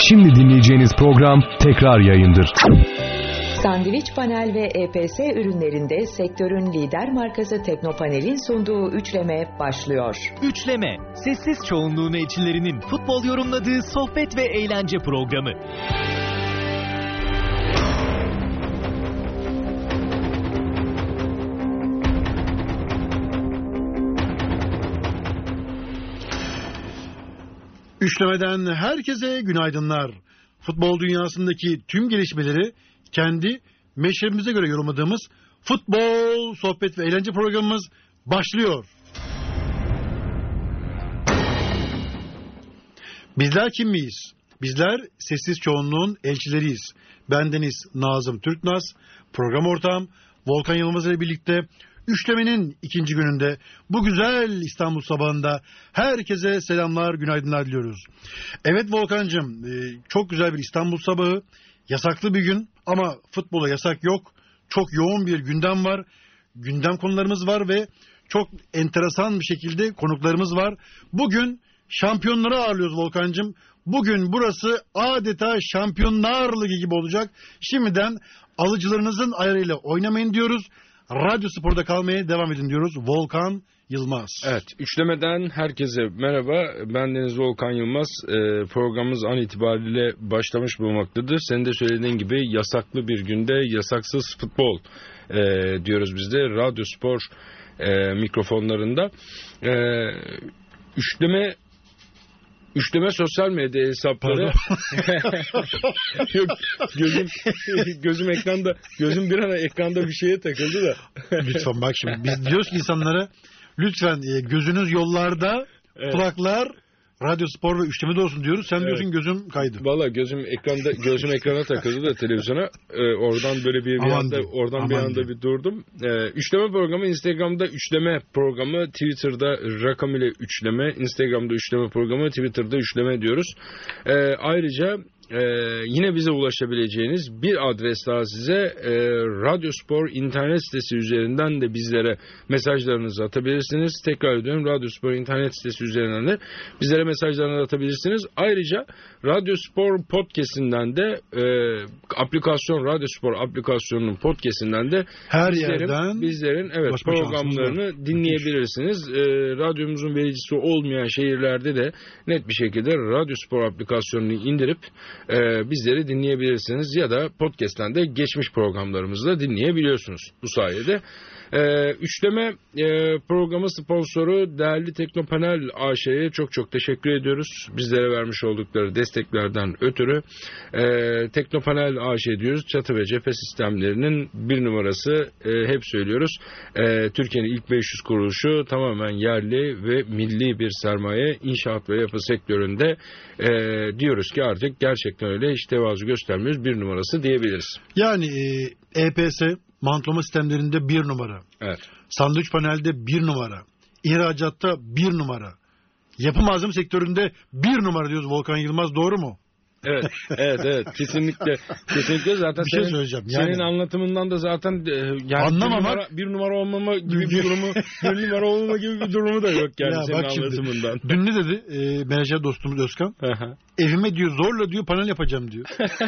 Şimdi dinleyeceğiniz program tekrar yayındır. Sandviç Panel ve EPS ürünlerinde sektörün lider markası Teknopanel'in sunduğu Üçleme başlıyor. Üçleme, sessiz çoğunluğun elçilerinin futbol yorumladığı sohbet ve eğlence programı. Üçlemeden herkese günaydınlar. Futbol dünyasındaki tüm gelişmeleri kendi meşrebimize göre yorumladığımız futbol, sohbet ve eğlence programımız başlıyor. Bizler kim miyiz? Bizler sessiz çoğunluğun elçileriyiz. Bendeniz Nazım Türknaz, program ortağım Volkan Yılmaz ile birlikte Üçlemenin ikinci gününde bu güzel İstanbul sabahında herkese selamlar, günaydınlar diliyoruz. Evet Volkancığım, çok güzel bir İstanbul sabahı, yasaklı bir gün ama futbola yasak yok. Çok yoğun bir gündem var, gündem konularımız var ve çok enteresan bir şekilde konuklarımız var. Bugün şampiyonları ağırlıyoruz Volkancığım. Bugün burası adeta Şampiyonlar Ligi gibi olacak. Şimdiden alıcılarınızın ayarıyla oynamayın diyoruz. Radyo Spor'da kalmaya devam edin diyoruz. Volkan Yılmaz. Evet, üçlemeden herkese merhaba. Ben Deniz Volkan Yılmaz. Programımız an itibariyle başlamış bulunmaktadır. Senin de söylediğin gibi yasaklı bir günde yasaksız futbol diyoruz biz de. Radyo Spor mikrofonlarında. Üçleme sosyal medya hesapları. Yok, gözüm ekranda, gözüm bir ara ekranda bir şeye takıldı da. Lütfen bak şimdi biz diyoruz ki insanlara lütfen gözünüz yollarda, evet. Kulaklar Radyo Spor ve Üçleme'de olsun diyoruz. Sen diyorsun gözüm kaydı. Valla gözüm ekrana takıldı da televizyona. Oradan böyle bir anda bir durdum. Üçleme programı Instagram'da Üçleme programı, Twitter'da rakam ile Üçleme, Instagram'da Üçleme programı, Twitter'da Üçleme diyoruz. Ayrıca yine bize ulaşabileceğiniz bir adres daha size, Radyo Spor internet sitesi üzerinden de bizlere mesajlarınızı atabilirsiniz. Tekrar ediyorum, Radyo Spor internet sitesi üzerinden de bizlere mesajlarınızı atabilirsiniz. Ayrıca Radyo Spor podcast'inden de Radyo Spor aplikasyonunun podcast'inden de her yerden bizlerin programlarını dinleyebilirsiniz. Radyomuzun vericisi olmayan şehirlerde de net bir şekilde Radyo Spor aplikasyonunu indirip bizleri dinleyebilirsiniz ya da podcast'ten de geçmiş programlarımızı da dinleyebiliyorsunuz bu sayede. Üçleme programı sponsoru değerli Teknopanel AŞ'ye çok teşekkür ediyoruz. Bizlere vermiş oldukları desteklerden ötürü Teknopanel AŞ diyoruz. Çatı ve cephe sistemlerinin bir numarası, hep söylüyoruz. Türkiye'nin ilk 500 kuruluşu, tamamen yerli ve milli bir sermaye, inşaat ve yapı sektöründe diyoruz ki artık gerçekten öyle, hiç tevazu göstermiyoruz, bir numarası diyebiliriz. Yani EPS mantlama sistemlerinde bir numara. Evet. Sandviç panelde bir numara. İhracatta bir numara. Yapı malzeme sektöründe bir numara diyoruz Volkan Yılmaz, doğru mu? Evet. Kesinlikle zaten bir şey söyleyeceğim. Senin anlatımından da zaten bir numara olmama gibi bir durumu, bir numara olmama gibi bir durumu da yok yani senin anlatımından. Dün ne dedi menajer dostumuz Özkan? Evime diyor zorla diyor panel yapacağım diyor.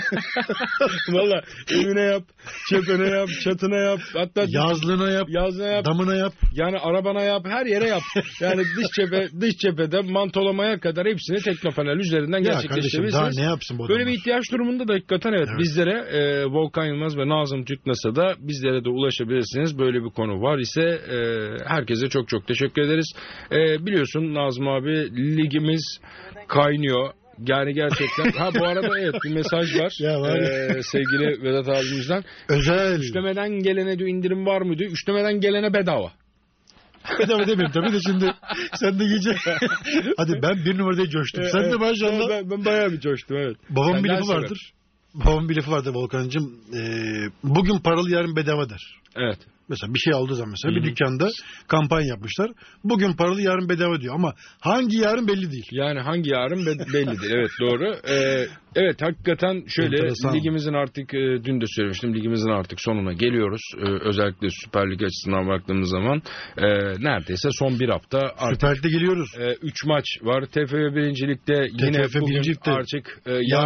Valla evine yap, çöpene yap, çatına yap, hatta yazlığına yap, damına yap. Yani arabana yap, her yere yap. Yani dış cephede mantolamaya kadar hepsini Teknopanel üzerinden gerçekleştirebilirsiniz. Daha ne yapsın bu böyle bir ihtiyaç durumunda da hakikaten evet. Bizlere Volkan Yılmaz ve Nazım Türknas'a da bizlere de ulaşabilirsiniz. Böyle bir konu var ise herkese çok teşekkür ederiz. Biliyorsun Nazım abi, ligimiz kaynıyor. Yani gerçekten. Bu arada evet, bir mesaj var. Sevgili Vedat abimizden. Özel. Üçlemeden gelene diyor indirim var mı diyor. Üçlemeden gelene bedava. Bedava demiyorum tabii de şimdi sen de iyice. Hadi ben bir numarada coştum. Sen de maşallah. Ben bayağı bir coştum, evet. Babamın bir lafı vardır. Volkan'cığım. Bugün paralı yarın bedava der. Evet. mesela bir şey aldığı zaman mesela bir dükkanda kampanya yapmışlar. Bugün paralı yarın bedava diyor ama hangi yarın belli değil. Yani hangi yarın belli değil. Evet, doğru. Evet, hakikaten şöyle Enteresan. ligimizin artık dün de söylemiştim, ligimizin artık sonuna geliyoruz. Özellikle Süper Lig açısından baktığımız zaman neredeyse son bir hafta artık Süper Lig'de geliyoruz. 3 maç var. TFF 1. Lig'de yine TFF bugün 1. Lig'de. artık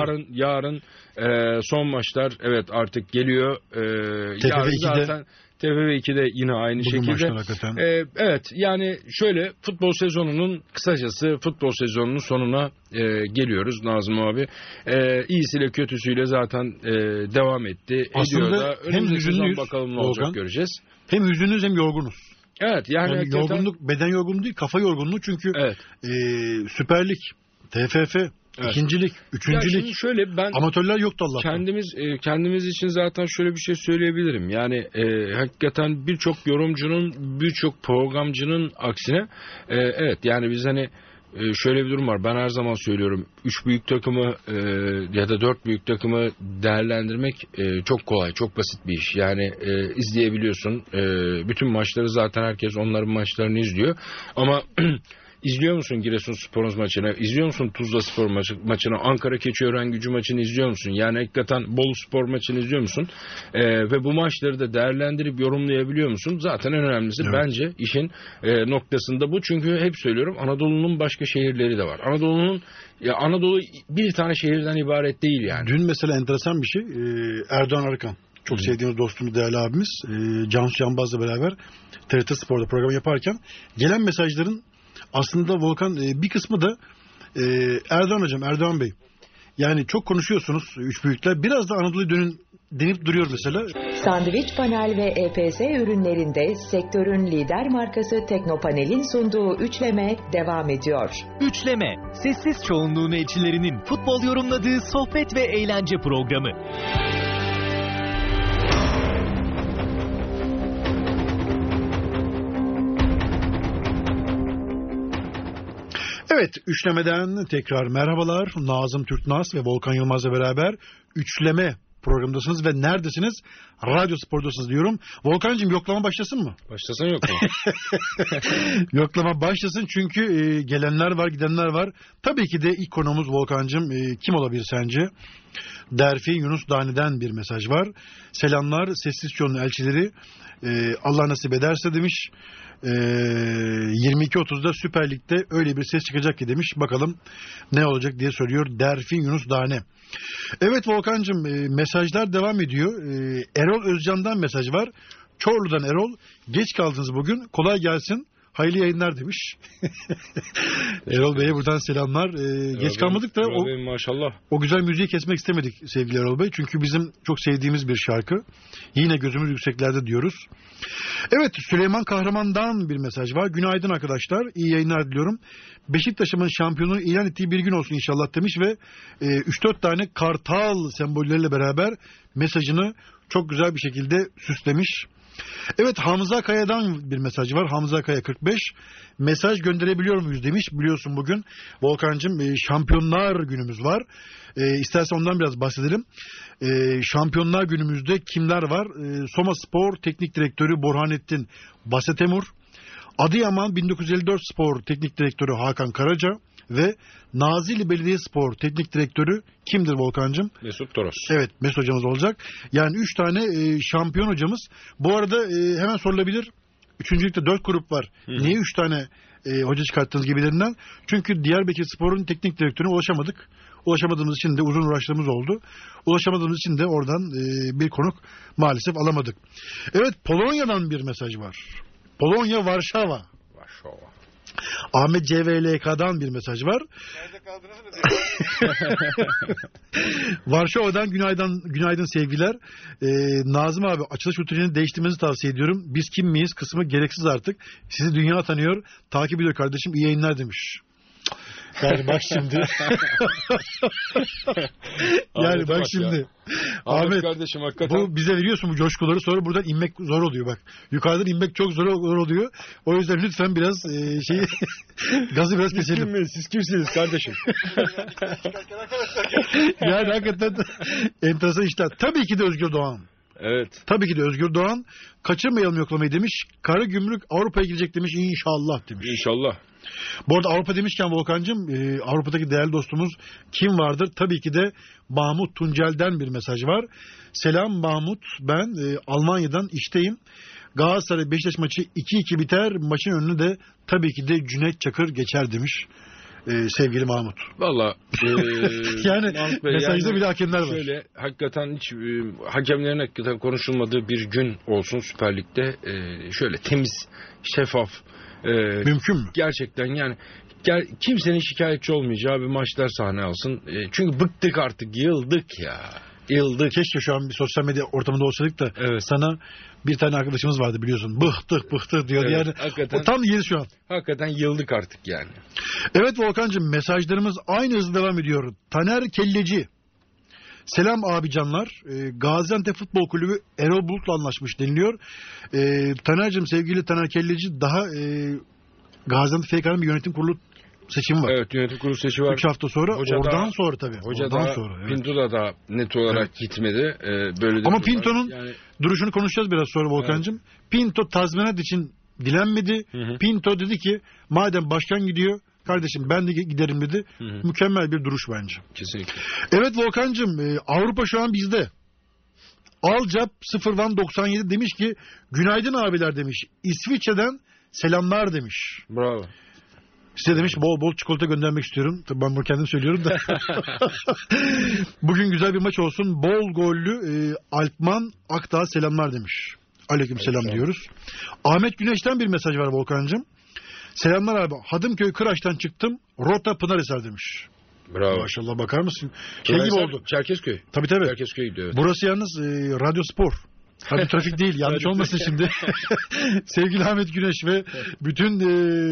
yarın son maçlar evet artık geliyor. Yarın 2'de. zaten TFF 2'de yine aynı Bugün şekilde. maçlar hakikaten. Evet, yani şöyle futbol sezonunun kısacası futbol sezonunun sonuna geliyoruz Nazım abi. İyisiyle kötüsüyle zaten devam etti. Aslında Ediyor da. hem Önümüzdeki sezon hüzünlüyüz, bakalım ne olacak, Volkan. göreceğiz. Hem hüzünlüyüz hem yorgunuz. Evet, yani hakikaten- yorgunluk, beden yorgunluğu değil, kafa yorgunluğu çünkü Evet. Süper Lig, TFF, Evet. 2. Lig, 3. Ya şimdi Lig, şöyle ben amatörler yoktu Allah'tan. kendimiz için zaten şöyle bir şey söyleyebilirim. Yani hakikaten birçok yorumcunun, birçok programcının aksine evet, yani biz hani şöyle bir durum var. Ben her zaman söylüyorum. 3 büyük takımı ya da 4 büyük takımı değerlendirmek çok kolay, çok basit bir iş. Yani izleyebiliyorsun. Bütün maçları zaten herkes onların maçlarını izliyor. Ama İzliyor musun Giresunspor maçını? İzliyor musun Tuzlaspor maçını? Ankara Keçiören maçını izliyor musun? Yani hakikaten Boluspor maçını izliyor musun? Ve bu maçları da değerlendirip yorumlayabiliyor musun? Zaten en önemlisi bence işin noktasında bu. Çünkü hep söylüyorum, Anadolu'nun başka şehirleri de var. Anadolu bir tane şehirden ibaret değil yani. Dün mesela enteresan bir şey. Erdoğan Arıkan. Çok sevdiğimiz dostumuz, değerli abimiz. Cansu Canbaz'la beraber TRT Spor'da program yaparken gelen mesajların aslında Volkan bir kısmı da Erdoğan hocam, Erdoğan Bey. Yani çok konuşuyorsunuz üç büyükler. Biraz da Anadolu'ya dönün denip duruyor mesela. Sandviç Panel ve EPS ürünlerinde sektörün lider markası Teknopanel'in sunduğu üçleme devam ediyor. Üçleme, sessiz çoğunluğun elçilerinin futbol yorumladığı sohbet ve eğlence programı. Evet, üçlemeden tekrar merhabalar. Nazım Türknaz ve Volkan Yılmaz'la beraber üçleme programındasınız ve neredesiniz? Radyo Spor'dasınız diyorum. Volkan'cığım, yoklama başlasın mı? Başlasın yok mu? Yoklama başlasın çünkü gelenler var, gidenler var. Tabii ki de ilk konuğumuz Volkan'cığım kim olabilir sence? Derfi Yunus Dani'den bir mesaj var. Selamlar sessiz çoğunun elçileri. Allah nasip ederse demiş. 22.30'da Süper Lig'de öyle bir ses çıkacak ki demiş. Bakalım ne olacak diye soruyor Derfi Yunus Dane. Evet Volkan'cığım, mesajlar devam ediyor. Erol Özcan'dan mesaj var. Çorlu'dan Erol. Geç kaldınız bugün. Kolay gelsin. Hayırlı yayınlar demiş. Erol Bey'e buradan selamlar. Geç kalmadık da maşallah. O güzel müziği kesmek istemedik sevgili Erol Bey. Çünkü bizim çok sevdiğimiz bir şarkı. Yine gözümüz yükseklerde diyoruz. Evet, Süleyman Kahraman'dan bir mesaj var. Günaydın arkadaşlar. İyi yayınlar diliyorum. Beşiktaş'ımın şampiyonu ilan ettiği bir gün olsun inşallah demiş ve 3-4 tane kartal sembolleriyle beraber mesajını çok güzel bir şekilde süslemiş. Evet, Hamza Kaya'dan bir mesaj var. Hamza Kaya 45. Mesaj gönderebiliyor muyuz demiş. Biliyorsun bugün Volkan'cığım Şampiyonlar Günümüz var. İstersen ondan biraz bahsedelim. Şampiyonlar Günümüzde kimler var? Soma Spor Teknik Direktörü Burhanettin Basetemur. Adıyaman 1954 Spor Teknik Direktörü Hakan Karaca. Ve Nazilli Belediyespor Teknik Direktörü kimdir Volkan'cığım? Mesut Toros. Evet, Mesut hocamız olacak. Yani 3 tane şampiyon hocamız. Bu arada hemen sorulabilir. Üçüncülükte 4 grup var. Niye 3 tane hoca çıkarttınız gibilerinden? Çünkü Diyarbakır Spor'un teknik direktörüne ulaşamadık. Ulaşamadığımız için de uzun uğraşlarımız oldu. Ulaşamadığımız için de oradan bir konuk maalesef alamadık. Evet, Polonya'dan bir mesaj var. Polonya Varşova. Ahmet CVLK'dan bir mesaj var. Nerede kaldınız mı diyor. Varşova'dan günaydın sevgiler. Nazım abi, açılış rutinini değiştirmenizi tavsiye ediyorum. Biz kim miyiz kısmı gereksiz artık. Sizi dünya tanıyor, takip ediyor kardeşim. İyi yayınlar demiş. Yani bak şimdi. Yani bak şimdi. Ahmet kardeşim, hakikaten. Bu bize veriyorsun bu coşkuları, sonra buradan inmek zor oluyor bak. Yukarıdan inmek çok zor oluyor. O yüzden lütfen biraz gazı biraz keselim. Siz kimsiniz kardeşim? Yani hakikaten enteresan işler. Tabii ki de Özgür Doğan. Evet. Tabii ki de Özgür Doğan kaçırmayalım yoklamayı demiş. Karagümrük Avrupa'ya girecek demiş. İnşallah demiş. İnşallah. Bu arada Avrupa demişken Volkan'cığım Avrupa'daki değerli dostumuz kim vardır? Tabii ki de Mahmut Tuncel'den bir mesaj var. Selam Mahmut, ben Almanya'dan işteyim. Galatasaray Beşiktaş maçı 2-2 biter. Maçın önünü de tabii ki de Cüneyt Çakır geçer demiş. Sevgili Mahmut. Valla yani mesajda yani bile hakemler var. Şöyle hakikaten hiç hakemlerin hakikaten konuşulmadığı bir gün olsun Süper Lig'de, şöyle temiz, şeffaf, mümkün mü? Gerçekten yani kimsenin şikayetçi olmayacağı bir maçlar sahne alsın. Çünkü bıktık artık, yıldık ya. Yıldık. Keşke şu an bir sosyal medya ortamında olsaydık da sana bir tane arkadaşımız vardı biliyorsun. Bıktık diyordu evet, yani. Hakikaten, o tam yeri şu an. Hakikaten yıldık artık yani. Evet Volkan'cığım, mesajlarımız aynı hızla devam ediyor. Taner Kelleci. Selam abi canlar. Gaziantep Futbol Kulübü Erol Bulut'la anlaşmış deniliyor. Taner'cığım, sevgili Taner Kelleci, daha Gaziantep FK'nın bir yönetim kurulu seçimi var. Evet, yönetim kurulu seçimi var. 3 hafta sonra. Oradan sonra tabii. Hoca da, sonra, Pinto da net olarak gitmedi. Böyle ama Pinto'nun duruşunu konuşacağız biraz sonra Volkan'cığım. Evet. Pinto tazminat için dilenmedi. Hı. Pinto dedi ki madem başkan gidiyor, kardeşim ben de giderim dedi. Hı. Mükemmel bir duruş bence. Kesinlikle. Evet Volkan'cığım, Avrupa şu an bizde. Alcap 0197 demiş ki günaydın abiler demiş. İsviçre'den selamlar demiş. Bravo. Size demiş bol bol çikolata göndermek istiyorum. Tabii ben bunu kendim söylüyorum da. Bugün güzel bir maç olsun. Bol gollü Alpman Akdağ selamlar demiş. Aleykümselam diyoruz. Ahmet Güneş'ten bir mesaj var Volkan'cığım. Selamlar abi. Hadımköy Kıraç'tan çıktım. Rota Pınarhisar demiş. Bravo. Maşallah, bakar mısın? Şey gibi oldu. Çerkezköy. Tabii. Çerkezköy gidiyor. Evet. Burası yalnız Radyo Spor. Radyo Trafik değil. Yanlış olmasın şimdi. Sevgili Ahmet Güneş ve bütün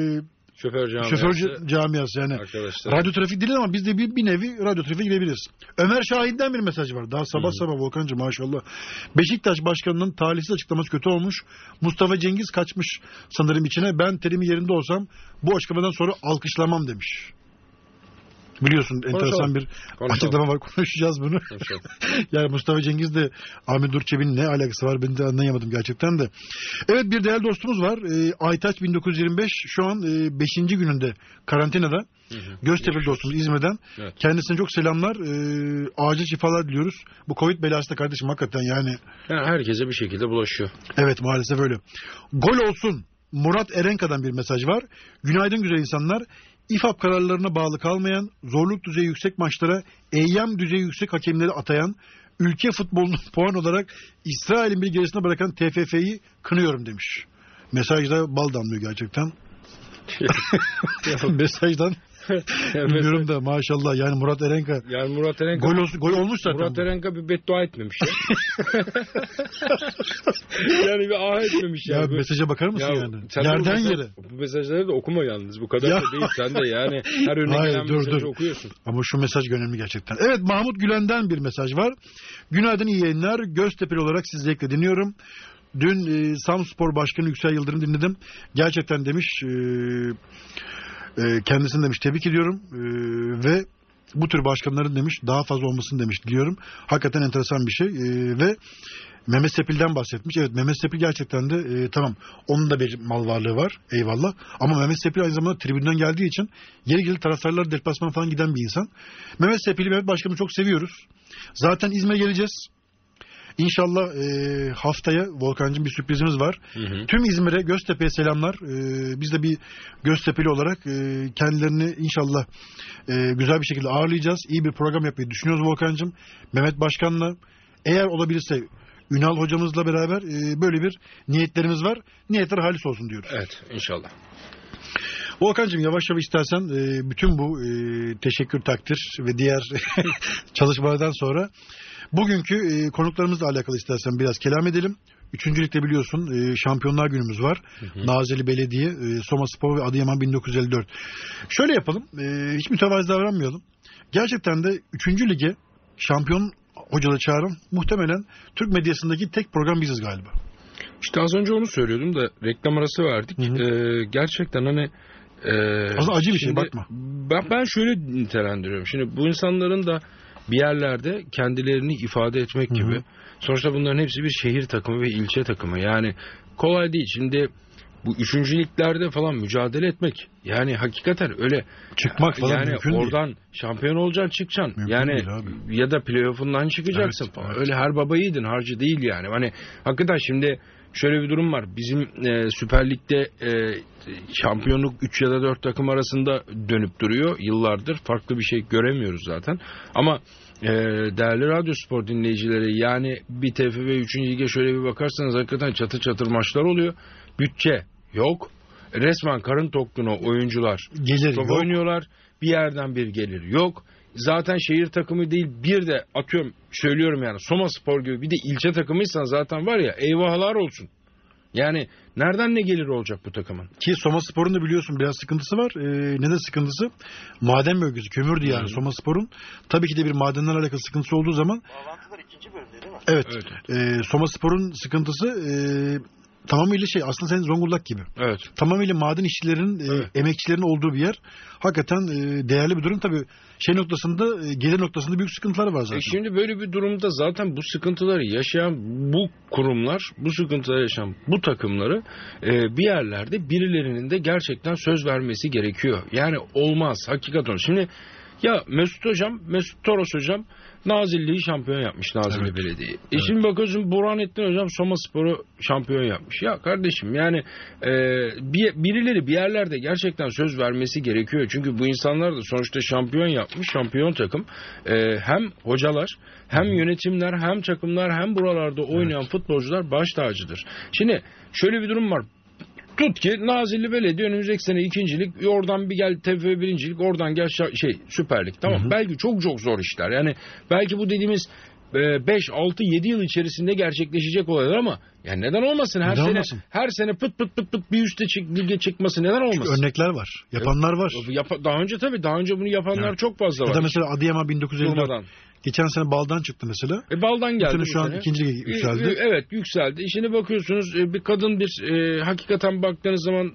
şoför camiası yani. Arkadaşlar. Radyo Trafik değil ama biz de bir nevi radyo trafiğe girebiliriz. Ömer Şahin'den bir mesaj var. Daha sabah Volkan'cı maşallah. Beşiktaş Başkanı'nın talihsiz açıklaması kötü olmuş. Mustafa Cengiz kaçmış sanırım içine. Ben terimi yerinde olsam bu açıklamadan sonra alkışlamam demiş. Biliyorsun enteresan bir açıklama var. Konuşacağız bunu. Yani Mustafa Cengiz de Ahmet Durçebi'nin ne alakası var ben de anlayamadım gerçekten de. Evet, bir değerli dostumuz var. Aytaç 1925 şu an 5. gününde karantinada. Göztepe dostumuz İzmir'den. Evet. Kendisine çok selamlar. Acil şifalar diliyoruz. Bu Covid belası da kardeşim hakikaten yani. Herkese bir şekilde bulaşıyor. Evet, maalesef öyle. Gol olsun. Murat Erenka'dan bir mesaj var. Günaydın güzel insanlar. İFAB kararlarına bağlı kalmayan, zorluk düzeyi yüksek maçlara eyyam düzeyi yüksek hakemleri atayan, ülke futbolunu puan olarak İsrail'in bir gerisine bırakan TFF'yi kınıyorum demiş. Mesajda bal damlıyor gerçekten. Mesajdan bilmiyorum da maşallah yani Murat Erenka. Yani Murat Erenka gol olmuş zaten. Murat Erenka bir beddua etmemiş ya. Yani bir ah etmemiş ya. Mesaja bakar mısın yani? Yerden yere. Bu mesajları da okuma yalnız. Bu kadar da değil. Sen de yani her önüne gelen mesajı okuyorsun. Ama şu mesaj önemli gerçekten. Evet, Mahmut Gülen'den bir mesaj var. Günaydın, iyi yayınlar. Göztepe'li olarak sizi zevkle dinliyorum. Dün Samspor Başkanı Yüksel Yıldırım dinledim. Gerçekten demiş kendisini demiş tebrik ediyorum ve bu tür başkanların demiş daha fazla olmasını demiş diliyorum. Hakikaten enteresan bir şey ve Mehmet Sepil'den bahsetmiş. Evet, Mehmet Sepil gerçekten de tamam onun da bir mal varlığı var eyvallah ama Mehmet Sepil aynı zamanda tribünden geldiği için yeri gelir taraftarlar deplasman falan giden bir insan. Mehmet Sepil'i, Mehmet Başkan'ı çok seviyoruz. Zaten İzmir'e geleceğiz. İnşallah haftaya Volkan'cığım bir sürprizimiz var. Tüm İzmir'e, Göztepe'ye selamlar. Biz de bir Göztepe'li olarak kendilerini inşallah güzel bir şekilde ağırlayacağız. İyi bir program yapmayı düşünüyoruz Volkan'cığım. Mehmet Başkan'la, eğer olabilirse Ünal hocamızla beraber böyle bir niyetlerimiz var. Niyetler halis olsun diyoruz. Evet, inşallah. Volkan'cığım, yavaş yavaş istersen bütün bu teşekkür, takdir ve diğer çalışmalardan sonra bugünkü konuklarımızla alakalı istersen biraz kelam edelim. 3. Lig'de biliyorsun Şampiyonlar Günümüz var. Nazilli Belediye, Soma Spor ve Adıyaman 1954. Şöyle yapalım, hiç mütevazı davranmayalım. Gerçekten de 3. Lig'e şampiyon hocaları çağıran muhtemelen Türk medyasındaki tek program biziz galiba. İşte az önce onu söylüyordum da reklam arası verdik. Gerçekten hani aslında acı bir şey, bakma. Ben şöyle nitelendiriyorum. Şimdi bu insanların da bir yerlerde kendilerini ifade etmek gibi. Sonuçta bunların hepsi bir şehir takımı ve ilçe takımı. Yani kolay değil. Şimdi bu üçüncülüklerde falan mücadele etmek, yani hakikaten öyle çıkmak falan yani mümkün oradan değil. şampiyon olacaksın, çıkacaksın. Mümkün yani değil abi. ya da playoff'undan çıkacaksın Evet, falan. evet. Öyle her baba yiğidin harcı değil yani. Hani hakikaten şimdi şöyle bir durum var. Bizim Süper Lig'de şampiyonluk 3 ya da 4 takım arasında dönüp duruyor yıllardır. Farklı bir şey göremiyoruz zaten. Ama değerli Radyospor dinleyicileri, yani bir TFF 3. Lig'e şöyle bir bakarsanız hakikaten çatır çatır maçlar oluyor. Bütçe yok. Resmen karın tokluğuna oyuncular Gelir top yok. oynuyorlar. Bir yerden bir gelir yok. Zaten şehir takımı değil, bir de atıyorum, söylüyorum yani Soma Spor gibi bir de ilçe takımıysan zaten var ya, eyvahlar olsun. Yani nereden ne gelir olacak bu takımın? Ki Soma Spor'un da biliyorsun biraz sıkıntısı var. Neden sıkıntısı? Maden bölgesi, kömürdü yani Soma Spor'un. Tabii ki de bir madenlerle alakalı sıkıntısı olduğu zaman. Bağlantılar 2. bölümde değil mi? Evet. Evet. Soma Spor'un sıkıntısı tamamıyla aslında senin Zonguldak gibi. Evet. Tamamıyla maden işçilerin, Evet. emekçilerin olduğu bir yer. Hakikaten değerli bir durum. Tabii noktasında, gelir noktasında büyük sıkıntılar var zaten. Şimdi böyle bir durumda zaten bu sıkıntıları yaşayan bu kurumlar, bu sıkıntıları yaşayan bu takımları bir yerlerde birilerinin de gerçekten söz vermesi gerekiyor. Yani olmaz hakikaten. Şimdi ya Mesut Toros hocam Nazilli'yi şampiyon yapmış, Nazilli Belediye'yi. Şimdi bakıyorsun Burhanettin hocam Soma Spor'u şampiyon yapmış. Ya kardeşim yani birileri bir yerlerde gerçekten söz vermesi gerekiyor. Çünkü bu insanlar da sonuçta şampiyon yapmış, şampiyon takım. Hem hocalar, hem yönetimler, hem takımlar, hem buralarda oynayan futbolcular baş tacıdır. Şimdi şöyle bir durum var. Tut ki Nazilli Belediye önümüzdeki sene 2. lig, oradan bir gel TFF 1. lig, oradan gel Süper Lig. Tamam, belki çok çok zor işler. Yani belki bu dediğimiz 5, 6, 7 yıl içerisinde gerçekleşecek olaylar ama yani neden olmasın? Her sene pıt bir üste lige çıkması neden olmasın? Çünkü örnekler var. Yapanlar var. Daha önce bunu yapanlar çok fazla var. Ya da mesela Adıyaman 1954. Geçen sene Bal'dan çıktı mesela. Bal'dan geldi. Şu an 2. lige yükseldi. Evet, yükseldi. Şimdi bakıyorsunuz bir kadın hakikaten baktığınız zaman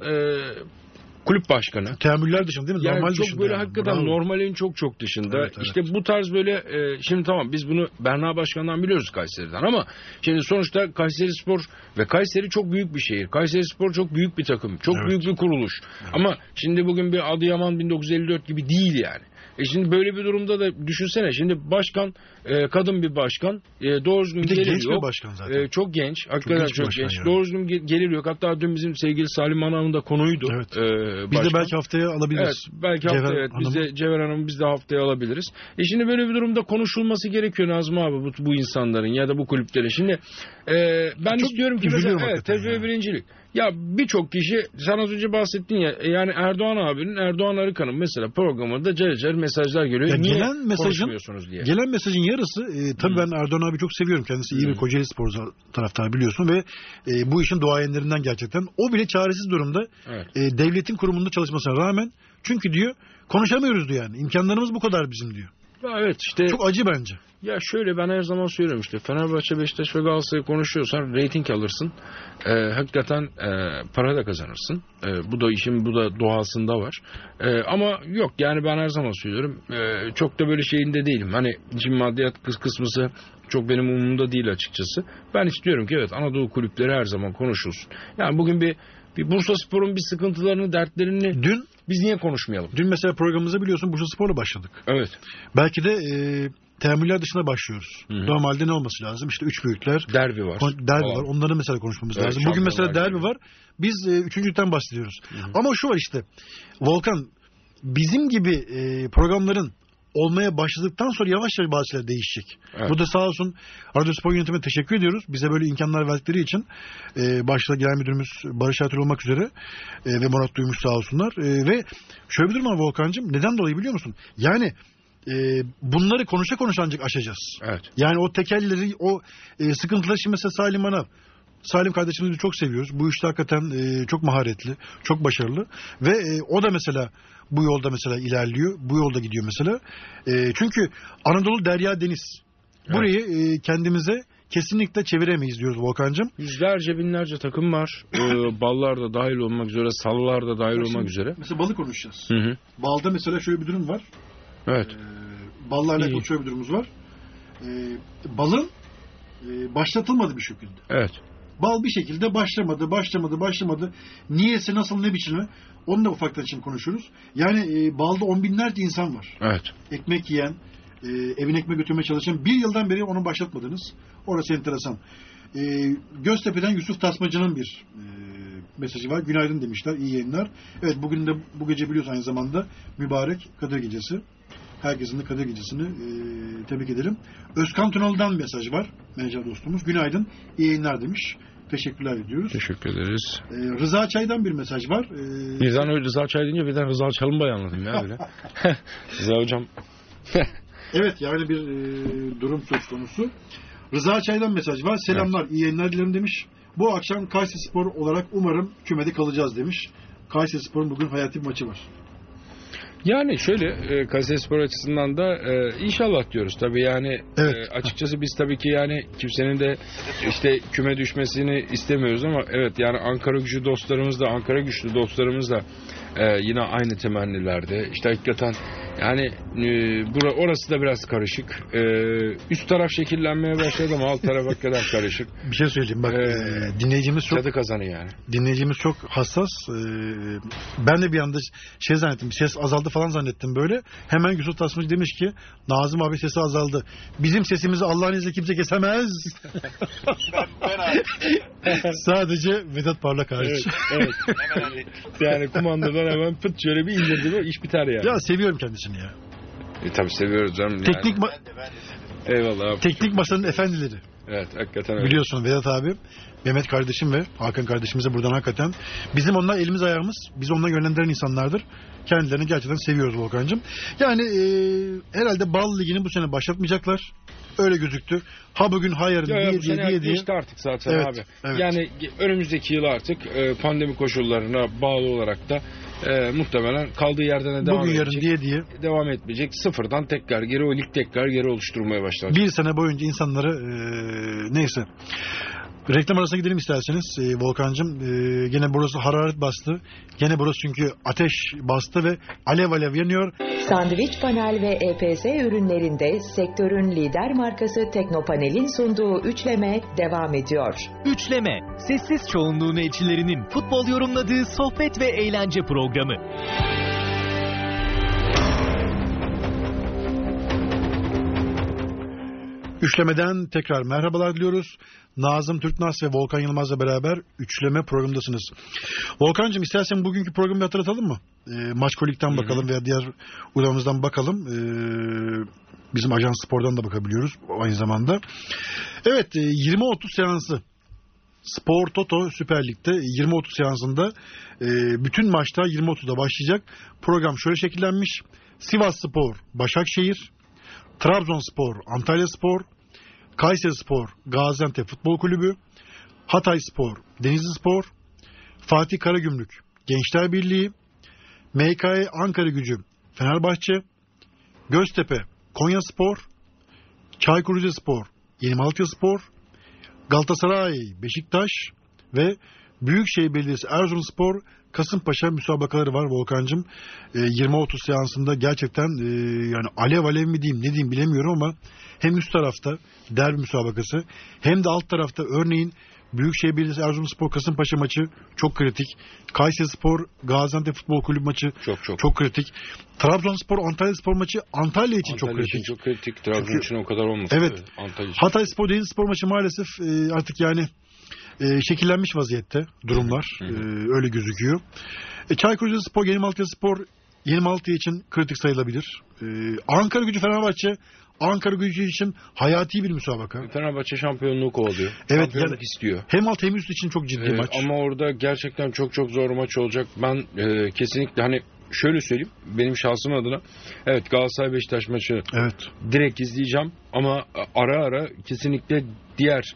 kulüp başkanı. Teamüller dışında değil mi? Yani normal çok dışında. böyle yani. hakikaten Bravo. normalin çok dışında. Evet. İşte bu tarz böyle şimdi tamam biz bunu Berna Başkan'dan biliyoruz, Kayseri'den, ama şimdi sonuçta Kayserispor ve Kayseri çok büyük bir şehir. Kayserispor çok büyük bir takım. Çok büyük bir kuruluş. Ama şimdi bugün bir Adıyaman 1954 gibi değil yani. Şimdi böyle bir durumda da düşünsene, şimdi başkan kadın bir başkan, doğru düzgün gelir genç yok. Bir başkan zaten. Çok genç, hakikaten çok genç. Yani. Doğru düzgün gelir yok. Hatta dün bizim sevgili Salim Hanım'ın da konuydu. Evet. Biz de belki haftaya alabiliriz. Evet, belki haftaya biz de Cevher Hanım'ı biz de haftaya alabiliriz. Şimdi böyle bir durumda konuşulması gerekiyor Nazım abi, bu insanların ya da bu kulüplerin. Şimdi ben çok istiyorum ki mesela TFF 1. lig. Ya birçok kişi, sen az önce bahsettin ya, yani Erdoğan Arıkan'ın mesela programında cer mesajlar geliyor. Ya niye konuşmuyorsunuz diye. Gelen mesajın yarısı tabii ben Erdoğan abi çok seviyorum. Kendisi iyi bir Kocaeli Spor taraftarı biliyorsun ve bu işin duayenlerinden gerçekten. O bile çaresiz durumda. Evet. Devletin kurumunda çalışmasına rağmen, çünkü diyor konuşamıyoruz diyor yani. İmkanlarımız bu kadar bizim diyor. Ya evet işte. Çok acı bence. Ya şöyle, ben her zaman söylüyorum işte, Fenerbahçe, Beşiktaş ve Galatasaray'ı konuşuyorsan reyting alırsın. Hakikaten para da kazanırsın. Bu da doğasında var. Ama yok yani, ben her zaman söylüyorum. Çok da böyle şeyinde değilim. Hani şimdi maddiyat kısmısı çok benim umurumda değil açıkçası. Ben istiyorum ki evet, Anadolu kulüpleri her zaman konuşulsun. Yani bugün bir Bursaspor'un bir sıkıntılarını, dertlerini biz niye konuşmayalım? Dün mesela programımıza biliyorsun Bursaspor'la başladık. Evet. Belki de teamüller dışında başlıyoruz. Hı-hı. Normalde ne olması lazım? İşte 3 büyükler. Derbi var. Var. Onları mesela konuşmamız lazım. Bugün mesela derbi var. Biz 3.'lükten bahsediyoruz. Hı-hı. Ama şu var işte. Volkan, bizim gibi programların olmaya başladıktan sonra yavaş yavaş bazı şeyler değişecek. Evet. Bu da sağ olsun Radyospor yönetimine teşekkür ediyoruz. Bize böyle imkanlar verdikleri için başta genel müdürümüz Barış Ertuğrul olmak üzere ve Murat Duymuş sağ olsunlar. Ve şöyle bir durum var Volkan'cığım. Neden dolayı biliyor musun? Yani bunları konuşa ancak aşacağız. Evet. Yani o tekelleri, o sıkıntıları, şimdi mesela Salim kardeşimizi çok seviyoruz. Bu işte hakikaten çok maharetli, çok başarılı ve o da mesela bu yolda mesela ilerliyor. Bu yolda gidiyor mesela. Çünkü Anadolu derya deniz. Burayı kendimize kesinlikle çeviremeyiz diyoruz Volkan'cığım. Yüzlerce binlerce takım var. Ballar da dahil olmak üzere, sallar da dahil olmak üzere. Mesela balı konuşacağız. Hı. Balda mesela şöyle bir durum var. Evet. balla alakalı İyi. şöyle bir durumumuz var. Balın başlatılmadı bir şekilde. Evet. Bal bir şekilde başlamadı. Niyesi nasıl, ne biçimi? Onu da ufaktan için konuşuruz. Yani balda 10 binlerce insan var. Evet. Ekmek yiyen, evine ekmek götürmeye çalışan, bir yıldan beri onu başlatmadınız. Orası enteresan. Göztepe'den Yusuf Tasmacı'nın bir mesajı var. Günaydın demişler, iyi yayınlar. Evet, bugün de bu gece biliyorsun aynı zamanda mübarek Kadir Gecesi. Herkesin de Kadir Gecesi'ni tebrik edelim. Özkan Tunalı'dan mesaj var. Menajer dostumuz. Günaydın, iyi yayınlar demiş. Teşekkürler ediyoruz. Teşekkür ederiz. Rıza Çay'dan bir mesaj var. Birden öyle Rıza Çay deyince birden Rıza Çalınbay anladım ya böyle. Rıza hocam. Evet, yani bir durum söz konusu. Rıza Çay'dan mesaj var. Selamlar, evet. İyi yayınlar dilerim demiş. Bu akşam Kayserispor olarak umarım kümede kalacağız demiş. Kayserispor'un bugün hayati bir maçı var. Yani şöyle Kayserispor açısından da inşallah diyoruz tabii yani evet. Açıkçası biz tabii ki yani kimsenin de işte küme düşmesini istemiyoruz ama evet yani Ankara güçlü dostlarımız da yine aynı temennilerde. İşte hakikaten yani orası da biraz karışık. Üst taraf şekillenmeye başladı ama alt taraf hakikaten karışık. Bir şey söyleyeyim bak, dinleyicimiz çok tadı kazanı yani. Dinleyicimiz çok hassas. Ben de bir anda zannettim. Ses azaldı falan zannettim böyle. Hemen Yusuf Tasmacı demiş ki Nazım abi sesi azaldı. Bizim sesimizi Allah'ın izniyle kimse kesemez. ben abi. Sadece Vedat Parlak hariç. Evet. Yani kumandadan hemen pıt şöyle bir indirdi mi iş biter yani. Ya seviyorum kendisini ya. Tabii seviyoruz canım. Teknik yani. Eyvallah abi. Teknik masanın efendileri. Evet hakikaten öyle. Biliyorsun Vedat abi, Mehmet kardeşim ve Hakan kardeşimize buradan hakikaten bizim onlar elimiz ayağımız, biz onları yönlendiren insanlardır. Kendilerini gerçekten seviyoruz Volkan'cığım. Yani herhalde Bal Ligi'ni bu sene başlatmayacaklar. Öyle gözüktü. Ha bugün ha yarın diye. Geçti artık zaten evet, abi. Evet. Yani önümüzdeki yıl artık pandemi koşullarına bağlı olarak da muhtemelen kaldığı yerden devam bugün edecek. Yarın diye. Devam etmeyecek. Sıfırdan tekrar geri o lig tekrar geri oluşturmaya başlar. Bir sene boyunca insanları neyse. Reklam arasına gidelim isterseniz Volkan'cığım. Gene burası hararet bastı. Gene burası çünkü ateş bastı ve alev alev yanıyor. Sandviç Panel ve EPS ürünlerinde sektörün lider markası Teknopanel'in sunduğu üçleme devam ediyor. Üçleme, sessiz çoğunluğun elçilerinin futbol yorumladığı sohbet ve eğlence programı. Üçlemeden tekrar merhabalar diliyoruz. Nazım Türknaz ve Volkan Yılmaz'la beraber üçleme programındasınız. Volkan'cığım istersen bugünkü programı hatırlatalım mı? Maçkolik'ten bakalım veya diğer uygulamamızdan bakalım. Bizim Ajans Spor'dan da bakabiliyoruz aynı zamanda. Evet, 20-30 seansı. Spor Toto Süper Lig'de 20-30 seansında bütün maçlar 20-30'da başlayacak. Program şöyle şekillenmiş. Sivasspor, Başakşehir, Trabzonspor, Antalyaspor, Kayserispor, Gaziantep Futbol Kulübü, Hatayspor, Denizlispor, Fatih Karagümrük, Gençler Birliği, MKE Ankaragücü, Fenerbahçe, Göztepe, Konyaspor, Çaykur Rizespor, Yenimalatyaspor, Galatasaray, Beşiktaş ve Büyükşehir Belediyesi Erzurumspor, Kasımpaşa müsabakaları var Volkan'cığım. 20-30 seansında gerçekten yani alev alev mi diyeyim ne diyeyim bilemiyorum ama hem üst tarafta derbi müsabakası hem de alt tarafta örneğin Büyükşehir Belediyesi Erzurumspor Kasımpaşa maçı çok kritik. Kayserispor Gaziantep Futbol Kulübü maçı çok kritik. Trabzonspor Antalyaspor maçı Antalya için çok kritik. Için çok kritik. Trabzon için o kadar olmasın. Evet. Hatayspor Denizlispor maçı maalesef artık yani şekillenmiş vaziyette durumlar. Öyle gözüküyor. Çaykur Rizespor, Yenimalatya için kritik sayılabilir. Ankaragücü Fenerbahçe, Ankaragücü için hayati bir müsabaka. Fenerbahçe şampiyonluğu kovalıyor. Evet, şampiyonluk istiyor. Hem alt hem üst için çok ciddi maç. Ama orada gerçekten çok zor maç olacak. Ben kesinlikle hani şöyle söyleyeyim benim şahsım adına evet Galatasaray Beşiktaş maçı direkt izleyeceğim ama ara kesinlikle diğer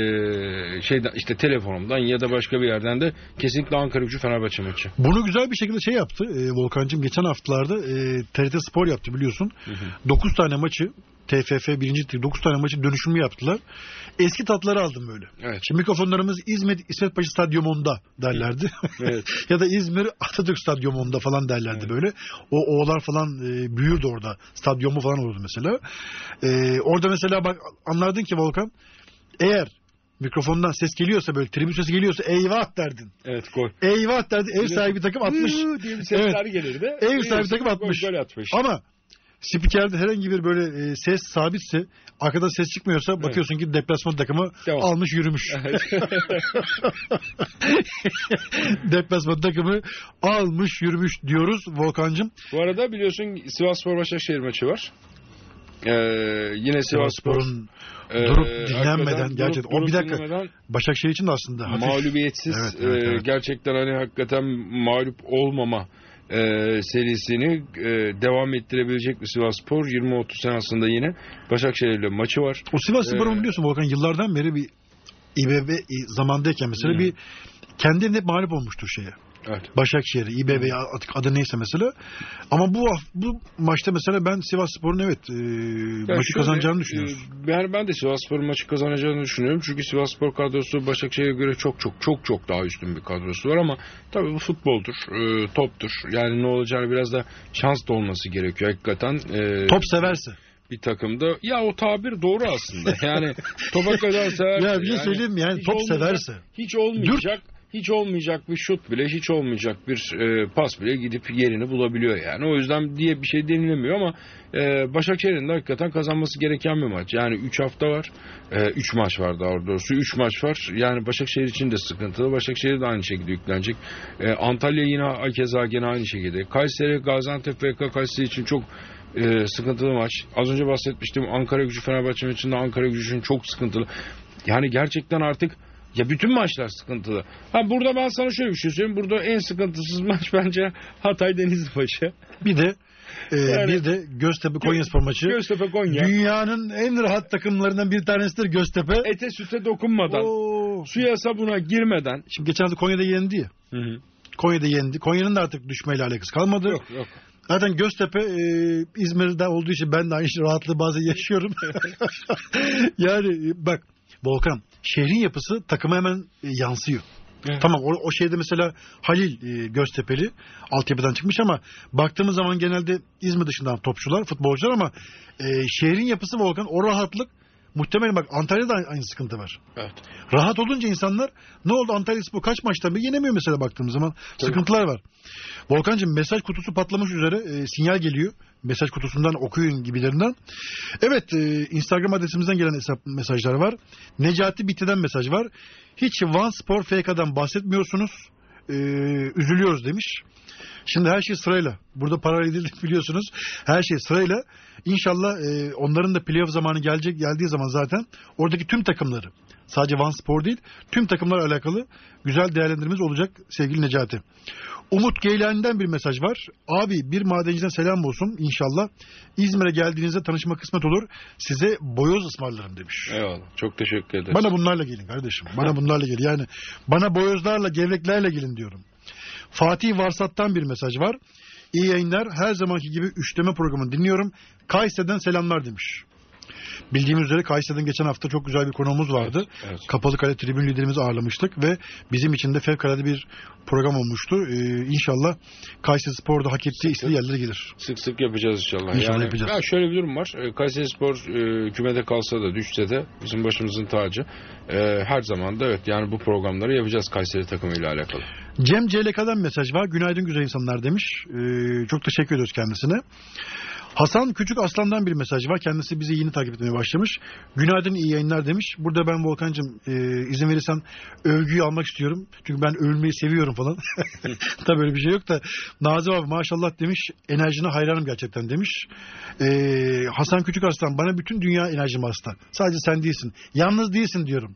işte telefonumdan ya da başka bir yerden de kesinlikle Ankaragücü Fenerbahçe maçı. Bunu güzel bir şekilde yaptı Volkan'cığım geçen haftalarda TRT Spor yaptı biliyorsun. 9 tane maçı TFF 1. Lig 9 tane maçı dönüşümlü yaptılar. Eski tatları aldım böyle. Evet. Şimdi mikrofonlarımız İzmir İsmetpaşa Stadyumunda derlerdi. Evet. Ya da İzmir Atatürk Stadyumunda falan derlerdi böyle. O oğlar falan büyürdü orada. Stadyumu falan olurdu mesela. Orada mesela bak anlardın ki Volkan, eğer mikrofondan ses geliyorsa, böyle tribün sesi geliyorsa eyvah derdin. Evet, gol. Eyvah derdin. Ev sahibi takım atmış. Diye bir sesler gelirdi. Ev sahibi takım atmış. Gol atmış. Ama spikerde herhangi bir böyle ses sabitse, arkadan ses çıkmıyorsa bakıyorsun ki deplasman takımı almış yürümüş. Deplasman takımı almış yürümüş diyoruz Volkan'cığım. Bu arada biliyorsun Sivasspor Başakşehir maçı var. Yine Sivasspor'un durup dinlenmeden gerçekten. O bir dakika. Başakşehir için de aslında hafif. Mağlubiyetsiz. Evet. Gerçekten hani hakikaten mağlup olmama serisini devam ettirebilecek bir Sivasspor 20-30 senesinde yine Başakşehir'le maçı var. O Sivasspor'un biliyorsun Volkan yıllardan beri bir İBB zamandayken mesela bir kendine hep mağlup olmuştur şeye. Evet. Başakşehir'e, İBB'ye adı neyse mesela. Ama bu maçta mesela ben Sivasspor'un maçı kazanacağını düşünüyorum. Ben de Sivasspor'un maçı kazanacağını düşünüyorum. Çünkü Sivasspor kadrosu Başakşehir'e göre çok daha üstün bir kadrosu var ama tabii bu futboldur, toptur. Yani ne olacağını biraz da şans da olması gerekiyor hakikaten. Top severse. Bir takımda. Ya o tabir doğru aslında. Yani topa kadar severse. Ya bir şey söyleyeyim mi? Yani top severse. Hiç olmayacak bir şut bile, hiç olmayacak bir pas bile gidip yerini bulabiliyor yani. O yüzden diye bir şey denilemiyor ama Başakşehir'in de hakikaten kazanması gereken bir maç. Yani 3 hafta var. 3 maç var daha doğrusu. 3 maç var. Yani Başakşehir için de sıkıntılı. Başakşehir de aynı şekilde yüklenecek. Antalya yine keza gene aynı şekilde. Kayseri, Gaziantep FK Kayseri için çok sıkıntılı maç. Az önce bahsetmiştim. Ankara Gücü Fenerbahçe maçında Ankara Gücü için çok sıkıntılı. Yani gerçekten artık ya bütün maçlar sıkıntılı. Burada ben sana şöyle bir şey söyleyeyim. Burada en sıkıntısız maç bence Hatay Denizli maçı. Bir de Göztepe Konyaspor maçı. Göztepe Konya. Dünyanın en rahat takımlarından bir tanesidir Göztepe. Ete süte dokunmadan, suya sabuna girmeden. Şimdi geçen hafta Konya'da yendi ya. Hı. Konya'da yendi. Konya'nın da artık düşmeyle alakası kalmadı. Yok. Zaten Göztepe İzmir'de olduğu için ben de aynı rahatlığı bazen yaşıyorum. Yani bak Volkan, şehrin yapısı takıma hemen yansıyor. Evet. Tamam o şeyde mesela Halil Göztepe'li altyapıdan çıkmış ama baktığımız zaman genelde İzmir dışından topçular, futbolcular ama şehrin yapısı Volkan, o rahatlık muhtemelen bak Antalya'da aynı sıkıntı var. Evet. Rahat olunca insanlar ne oldu Antalyaspor kaç maçtan beri yenemiyor mesela baktığımız zaman. Tabii. Sıkıntılar var. Volkancığım mesaj kutusu patlamış üzere sinyal geliyor. Mesaj kutusundan okuyun gibilerinden. Evet Instagram adresimizden gelen mesajlar var. Necati Bitti'den mesaj var. Hiç Van Spor FK'dan bahsetmiyorsunuz. Üzülüyoruz demiş. Şimdi her şey sırayla. Burada paralel edildik biliyorsunuz. Her şey sırayla. İnşallah onların da playoff zamanı geldiği zaman zaten oradaki tüm takımları, sadece Van Spor değil, tüm takımlarla alakalı güzel değerlendirmemiz olacak sevgili Necati. Umut Geylani'den bir mesaj var. Abi bir madenciden selam olsun inşallah. İzmir'e geldiğinizde tanışma kısmet olur. Size boyoz ısmarlarım demiş. Eyvallah. Çok teşekkür ederiz. Bana bunlarla gelin kardeşim. Bana bunlarla gelin. Yani bana boyozlarla, gevreklerle gelin diyorum. Fatih Varsat'tan bir mesaj var. İyi yayınlar. Her zamanki gibi üçleme programını dinliyorum. Kayseri'den selamlar demiş. Bildiğimiz üzere Kayseri'den geçen hafta çok güzel bir konuğumuz vardı. Evet. Kapalı Kale tribün liderimizi ağırlamıştık ve bizim için de fevkalade bir program olmuştu. İnşallah Kayserispor'da hak ettiği istediği yerlere gelir. Sık yapacağız inşallah. İnşallah yapacağız. Ya şöyle bir durum var. Kayserispor kümede kalsa da düşse de bizim başımızın tacı. Her zaman da evet yani bu programları yapacağız Kayseri takımıyla alakalı. Cem CLK'dan mesaj var. Günaydın güzel insanlar demiş. Çok teşekkür ediyoruz kendisine. Hasan Küçük Aslan'dan bir mesaj var. Kendisi bizi yeni takip etmeye başlamış. Günaydın iyi yayınlar demiş. Burada ben Volkan'cığım izin verirsen övgüyü almak istiyorum. Çünkü ben övülmeyi seviyorum falan. Tabii öyle bir şey yok da. Nazım abi maşallah demiş. Enerjine hayranım gerçekten demiş. Hasan Küçük Aslan bana bütün dünya enerjim hasta. Sadece sen değilsin. Yalnız değilsin diyorum.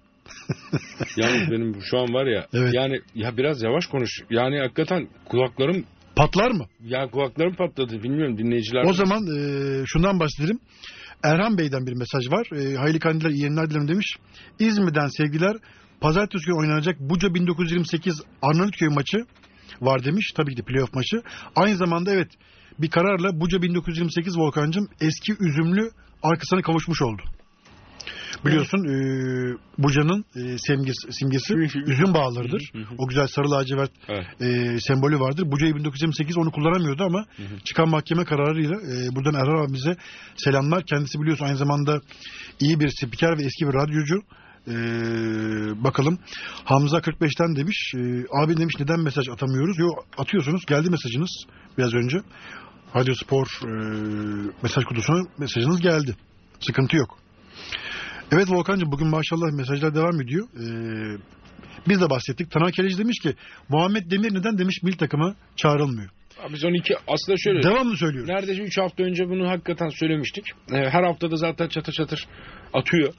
Yalnız benim şu an var ya. Evet. Yani ya biraz yavaş konuş. Yani hakikaten kulaklarım patlar mı? Ya kulaklarım patladı. Bilmiyorum dinleyiciler. O zaman şundan bahsedelim. Erhan Bey'den bir mesaj var. Hayırlı kandiller, iyi yayınlar dilerim demiş. İzmir'den sevgiler. Pazartesi günü oynanacak Buca 1928 Arnavutköy maçı var demiş. Tabii ki de playoff maçı. Aynı zamanda evet bir kararla Buca 1928 Volkan'cığım eski Üzümlü arkasına kavuşmuş oldu. Biliyorsun Buca'nın simgesi üzüm bağlarıdır. O güzel sarı lacivert sembolü vardır. Buca'yı 1928 onu kullanamıyordu ama çıkan mahkeme kararıyla buradan Erhan abimize selamlar. Kendisi biliyorsun aynı zamanda iyi bir spiker ve eski bir radyocu. Bakalım Hamza 45'ten demiş, abi demiş neden mesaj atamıyoruz? Yok, atıyorsunuz, geldi mesajınız biraz önce. Radyo Spor mesaj kutusuna mesajınız geldi. Sıkıntı yok. Evet Volkan'cığım, bugün maşallah mesajlar devam ediyor. Biz de bahsettik. Taner Keleci demiş ki Muhammed Demir neden demiş milli takıma çağrılmıyor. Biz 12 aslında şöyle. Devamlı söylüyoruz. Neredeyse 3 hafta önce bunu hakikaten söylemiştik. Her haftada zaten çatır çatır atıyor.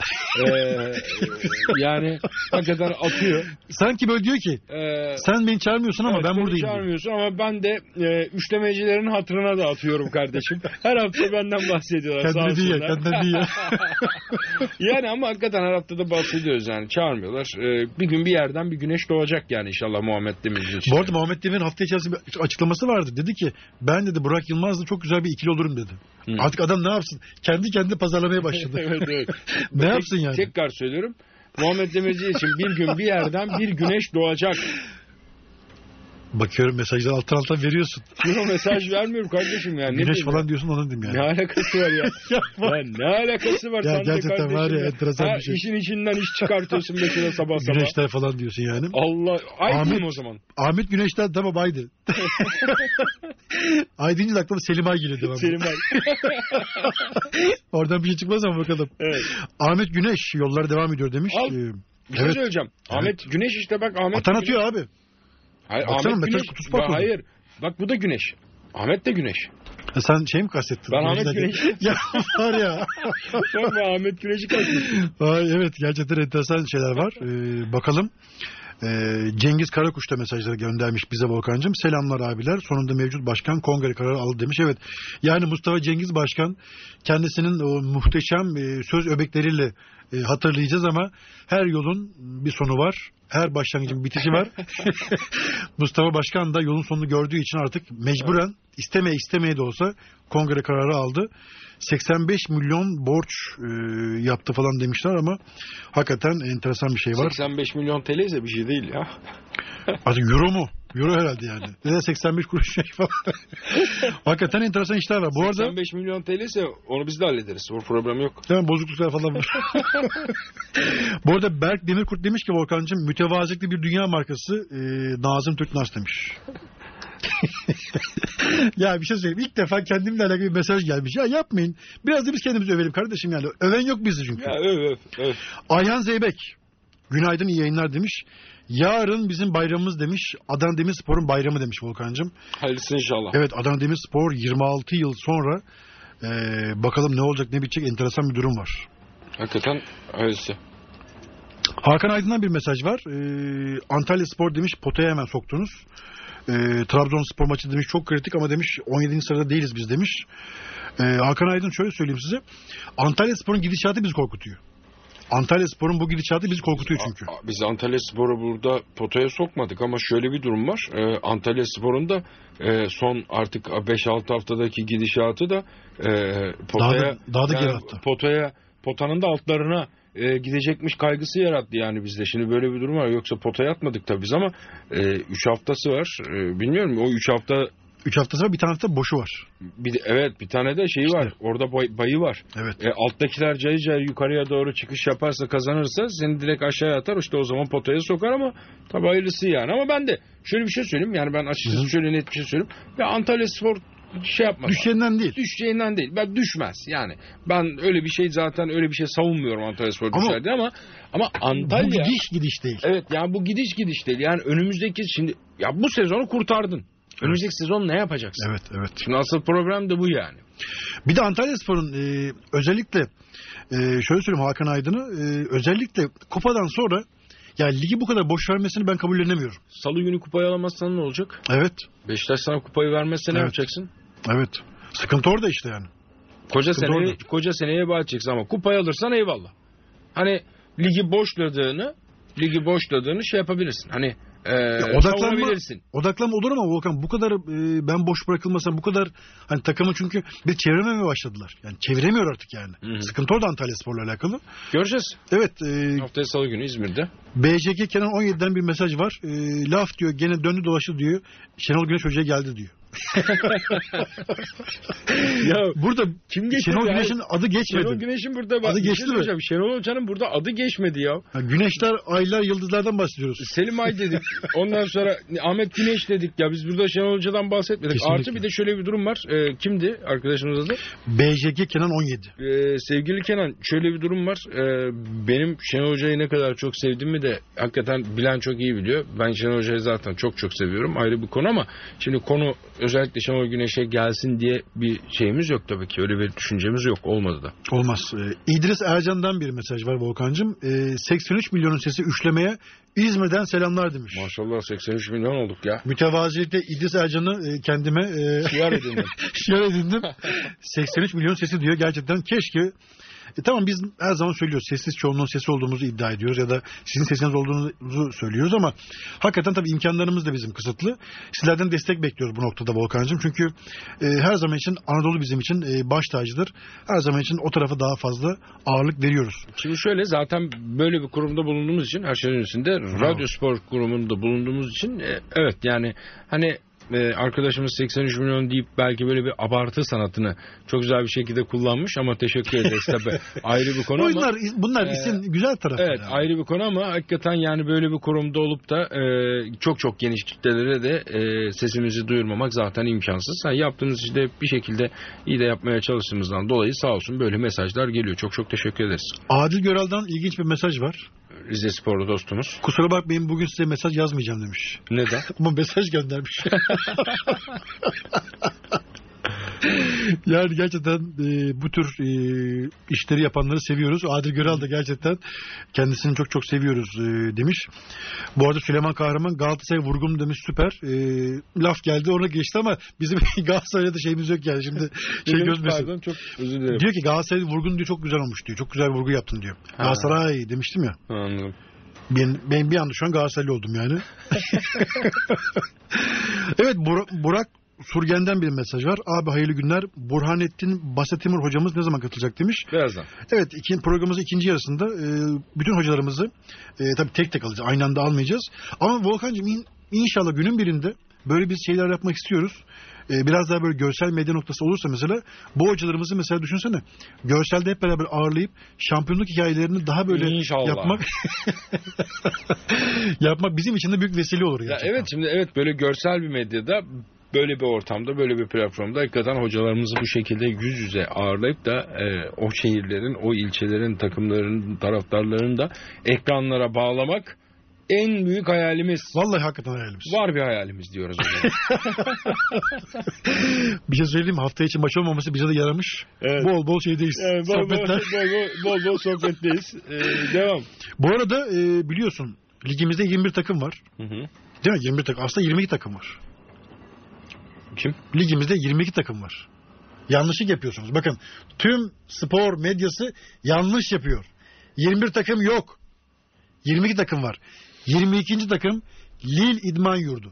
Yani hakikaten atıyor. Sanki böyle diyor ki sen beni çağırmıyorsun ama evet, ben buradayım. Çağırmıyorsun ama ben de üçlemecilerin hatırına da atıyorum kardeşim. Her hafta benden bahsediyorlar. Kendine diye. Yani ama hakikaten her haftada bahsediyoruz yani. Çağırmıyorlar. Bir gün bir yerden bir güneş doğacak yani inşallah Muhammed Demirci için. Bu arada Muhammed Demir'in hafta içerisinde bir açıklaması vardı. Dedi ki ben dedi Burak Yılmaz'la çok güzel bir ikili olurum dedi. Artık adam ne yapsın? Kendi kendine pazarlamaya başladı. Evet. Ne yapsın yani? Tekrar söylüyorum. Muhammed Demirci için bir gün bir yerden bir güneş doğacak. Bakıyorum mesajları alttan veriyorsun. Yok mesaj vermiyorum kardeşim yani. Güneş falan diyorsun onu dedim yani. Ne alakası var ya? Ya ne alakası var ya sende gerçekten kardeşim? Var ya enteresan bir şey. İşin içinden iş çıkartıyorsun mesela sabah. Güneşler falan diyorsun yani. Allah. Ay diyeyim o zaman. Ahmet Güneş'ten tamam Aydı. Ay deyince de aklıma Selim Ay geliyor devamlı. Selim Ay. Oradan bir şey çıkmaz ama bakalım. Evet. Ahmet Güneş yollar devam ediyor demiş. Bir şey söyleyeceğim. Evet. Ahmet Güneş işte bak Ahmet. Atan atıyor abi. Hayır, baksana, Ahmet Güneş. Hayır. Bak bu da Güneş. Ahmet de Güneş. Sen şey mi kastettin? Ben Ahmet Güneş. Ya var ya. Ben Ahmet Güneş'i kastettim. Evet gerçekten enteresan şeyler var. Bakalım. Cengiz Karakuş da mesajları göndermiş bize Volkan'cığım. Selamlar abiler. Sonunda mevcut başkan kongre kararı aldı demiş. Evet. Yani Mustafa Cengiz Başkan kendisinin o muhteşem söz öbekleriyle hatırlayacağız ama her yolun bir sonu var. Her başlangıcın bitişi var. Mustafa Başkan da yolun sonunu gördüğü için artık mecburen istemeye de olsa kongre kararı aldı. 85 milyon borç yaptı falan demişler ama hakikaten enteresan bir şey var. 85 milyon TL ise bir şey değil ya. Artık euro mu? Euro herhalde yani. Neden 85 kuruş şey falan. Hakikaten enteresan işler var. Bu 85 milyon TL ise onu biz de hallederiz. O problem yok. Hemen bozukluklar falan var. Bu arada Berk Demirkurt demiş ki Volkan'cığım mütevazılıklı bir dünya markası Nazım Türknaz demiş. Ya bir şey söyleyeyim. İlk defa kendimle alakalı bir mesaj gelmiş. Ya yapmayın. Biraz da biz kendimizi övelim kardeşim yani. Öven yok bizde çünkü. Ya öv. Ayhan Zeybek. Günaydın iyi yayınlar demiş. Yarın bizim bayramımız demiş. Adana Demirspor'un bayramı demiş Volkan'cığım. Hayırlısı inşallah. Evet Adana Demirspor 26 yıl sonra bakalım ne olacak ne bitecek enteresan bir durum var. Hakikaten öyleyse. Hakan Aydın'dan bir mesaj var. Antalya Spor demiş potaya hemen soktunuz. Trabzonspor maçı demiş çok kritik ama demiş 17. sırada değiliz biz demiş. Hakan Aydın şöyle söyleyeyim size. Antalya Spor'un gidişatı bizi korkutuyor. Antalya Spor'un bu gidişatı bizi korkutuyor çünkü. Biz Antalya Spor'u burada potaya sokmadık ama şöyle bir durum var. Antalya Spor'un da son artık 5-6 haftadaki gidişatı da potaya daha da geri attı. Potanın da altlarına gidecekmiş kaygısı yarattı yani bizde. Şimdi böyle bir durum var. Yoksa potaya atmadık tabii biz ama 3 haftası var. Bilmiyorum o 3 hafta... 3 haftası var bir tane de boşu var. Evet bir tane de şeyi var. Orada bayı var. Evet. Alttakiler cayı yukarıya doğru çıkış yaparsa kazanırsa seni direkt aşağıya atar. İşte o zaman potaya sokar ama tabii hayırlısı yani. Ama ben de şöyle bir şey söyleyeyim. Yani ben açıkçası şöyle net bir şey söyleyeyim. Ya Antalya Spor şey yapmaz. Düşeceğinden değil. Ben düşmez. Yani ben öyle bir şey zaten öyle bir şey savunmuyorum Antalya Spor düşerdi ama Antalya... Bu gidiş değil. Evet yani bu gidiş değil. Yani önümüzdeki şimdi ya bu sezonu kurtardın. Önümüzdeki sezon ne yapacaksın? Evet. Şimdi asıl program da bu yani. Bir de Antalya Spor'un özellikle şöyle söyleyeyim Hakan Aydın'ı özellikle kupadan sonra yani ligi bu kadar boş vermesini ben kabullenemiyorum. Salı günü kupayı alamazsan ne olacak? Evet. Beşiktaş sana kupayı vermezse ne yapacaksın? Evet. Sıkıntı orada işte yani. Koca seneye bağıracaksın ama kupayı alırsan eyvallah. Hani ligi boşladığını şey yapabilirsin. Hani Odaklanma olur ama Volkan bu kadar ben boş bırakılmasam bu kadar hani takımı çünkü bir çevirememeye başladılar. Yani çeviremiyor artık yani. Hı-hı. Sıkıntı orada Antalyaspor'la alakalı. Göreceğiz. Evet. Haftaya Salı günü İzmir'de. BJK Kenan 17'den bir mesaj var. Laf diyor gene döndü dolaştı diyor. Şenol Güneş Hoca'ya geldi diyor. Ya burada kim geçti? Şenol Güneş'in adı geçmedi. Şenol Güneş'in burada adı geçti mi? Hocam, Şenol Hoca'nın burada adı geçmedi ya. Güneşler, aylar, yıldızlardan bahsediyoruz. Selim Ay dedik. Ondan sonra Ahmet Güneş dedik. Ya biz burada Şenol Hoca'dan bahsetmedik. Kesinlikle. Artı bir de şöyle bir durum var. Kimdi arkadaşımız adı? BJK Kenan 17. Sevgili Kenan, şöyle bir durum var. Benim Şenol Hoca'yı ne kadar çok sevdiğimi de hakikaten bilen çok iyi biliyor. Ben Şenol Hoca'yı zaten çok çok seviyorum. Ayrı bir konu ama şimdi konu özellikle Şenol Güneş'e gelsin diye bir şeyimiz yok tabii ki. Öyle bir düşüncemiz yok. Olmadı da. Olmaz. İdris Ercan'dan bir mesaj var Volkan'cığım. 83 milyonun sesi üçlemeye İzmir'den selamlar demiş. Maşallah 83 milyon olduk ya. Mütevazilikle İdris Ercan'ı kendime şiar edindim. Şiar edindim. 83 milyon sesi diyor. Gerçekten keşke. Tamam biz her zaman söylüyoruz. Sessiz çoğunluğun sesi olduğumuzu iddia ediyoruz ya da sizin sesiniz olduğunuzu söylüyoruz ama hakikaten tabii imkanlarımız da bizim kısıtlı. Sizlerden destek bekliyoruz bu noktada Volkan'cığım. Çünkü her zaman için Anadolu bizim için baş tacıdır. Her zaman için o tarafa daha fazla ağırlık veriyoruz. Şimdi şöyle zaten böyle bir kurumda bulunduğumuz için her şeyin üstünde Radyo Spor kurumunda bulunduğumuz için evet yani hani arkadaşımız 83 milyon deyip belki böyle bir abartı sanatını çok güzel bir şekilde kullanmış ama teşekkür ederiz tabii. Ayrı bir konu ama. Bunlar isim güzel tarafı. Evet yani. Ayrı bir konu ama hakikaten yani böyle bir kurumda olup da çok çok geniş kitlelere de sesimizi duyurmamak zaten imkansız. Yani yaptığımız işte bir şekilde iyi de yapmaya çalıştığımızdan dolayı sağ olsun böyle mesajlar geliyor. Çok çok teşekkür ederiz. Adil Göral'dan ilginç bir mesaj var. Rize Sporlu dostumuz. Kusura bakmayın bugün size mesaj yazmayacağım demiş. Neden? Ama mesaj göndermiş. Yani gerçekten bu tür işleri yapanları seviyoruz. Adil Göral da gerçekten kendisini çok çok seviyoruz demiş. Bu arada Süleyman Kahraman Galatasaray vurgun demiş süper. Laf geldi ona geçti ama bizim Galatasaray'da şeyimiz yok yani şimdi gözmesin. Pardon çok özür dilerim. Diyor ki Galatasaray vurgun diyor çok güzel olmuş diyor. Çok güzel bir vurgu yaptın diyor. Ha. Galatasaray demiştim ya. Anladım. Ben bir anda şu an Galatasaraylı oldum yani. Evet Burak Surgen'den bir mesaj var. Abi hayırlı günler. Burhanettin Basatimur hocamız ne zaman katılacak demiş. Birazdan. Evet programımızın ikinci yarısında bütün hocalarımızı tabii tek tek alacağız. Aynı anda almayacağız. Ama Volkan'cığım inşallah günün birinde böyle biz şeyler yapmak istiyoruz. Biraz daha böyle görsel medya noktası olursa mesela bu hocalarımızı mesela düşünsene görselde hep beraber ağırlayıp şampiyonluk hikayelerini daha böyle yapmak bizim için de büyük vesile olur gerçekten. Ya evet şimdi böyle görsel bir medyada böyle bir ortamda böyle bir platformda hakikaten hocalarımızı bu şekilde yüz yüze ağırlayıp da o şehirlerin o ilçelerin takımlarının taraftarlarını da ekranlara bağlamak en büyük hayalimiz. Vallahi hakikaten hayalimiz. Var bir hayalimiz diyoruz o zaman. Bir şey söyleyeyim mi? Hafta için maç olmaması bize de yaramış. Evet. Bol bol şeydeyiz. Evet, bol sohbetteyiz. Devam. Bu arada biliyorsun ligimizde 21 takım var. Hı. Değil mi? 21 takım. Aslında 22 takım var. Kim? Ligimizde 22 takım var. Yanlışlık yapıyorsunuz. Bakın tüm spor medyası yanlış yapıyor. 21 takım yok. 22 takım var. 22. takım Lille İdman Yurdu.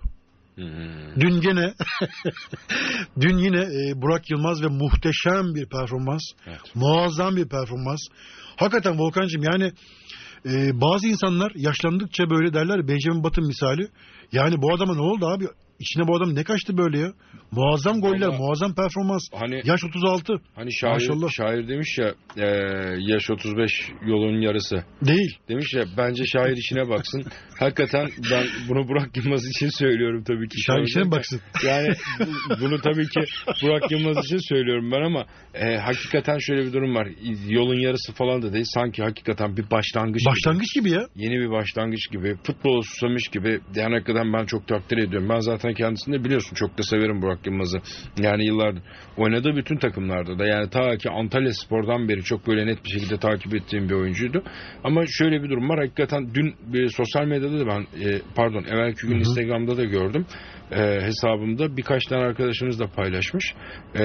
Dün yine Burak Yılmaz ve muhteşem bir performans. Evet. Muazzam bir performans. Hakikaten Volkan'cığım yani bazı insanlar yaşlandıkça böyle derler Benjamin Button misali. Yani bu adama ne oldu abi? İçine bu adam ne kaçtı böyle ya? Muazzam goller, muazzam performans. Hani, yaş 36. Hani şair demiş ya yaş 35 yolun yarısı. Değil. Demiş ya bence şair işine baksın. Hakikaten ben bunu Burak Yılmaz için söylüyorum tabii ki. Şair işine baksın. Yani bunu tabii ki Burak Yılmaz için söylüyorum ben ama hakikaten şöyle bir durum var. Yolun yarısı falan da değil. Sanki hakikaten bir başlangıç gibi ya. Yeni bir başlangıç gibi. Futbolu susamış gibi. Yani hakikaten ben çok takdir ediyorum. Ben zaten kendisini de biliyorsun. Çok da severim Burak Yılmaz'ı. Yani yıllardır oynadığı bütün takımlarda da yani ta ki Antalya Spor'dan beri çok böyle net bir şekilde takip ettiğim bir oyuncuydu. Ama şöyle bir durum var. Hakikaten dün sosyal medyada da ben evvelki gün Instagram'da da gördüm. Hesabımda birkaç tane arkadaşımız da paylaşmış.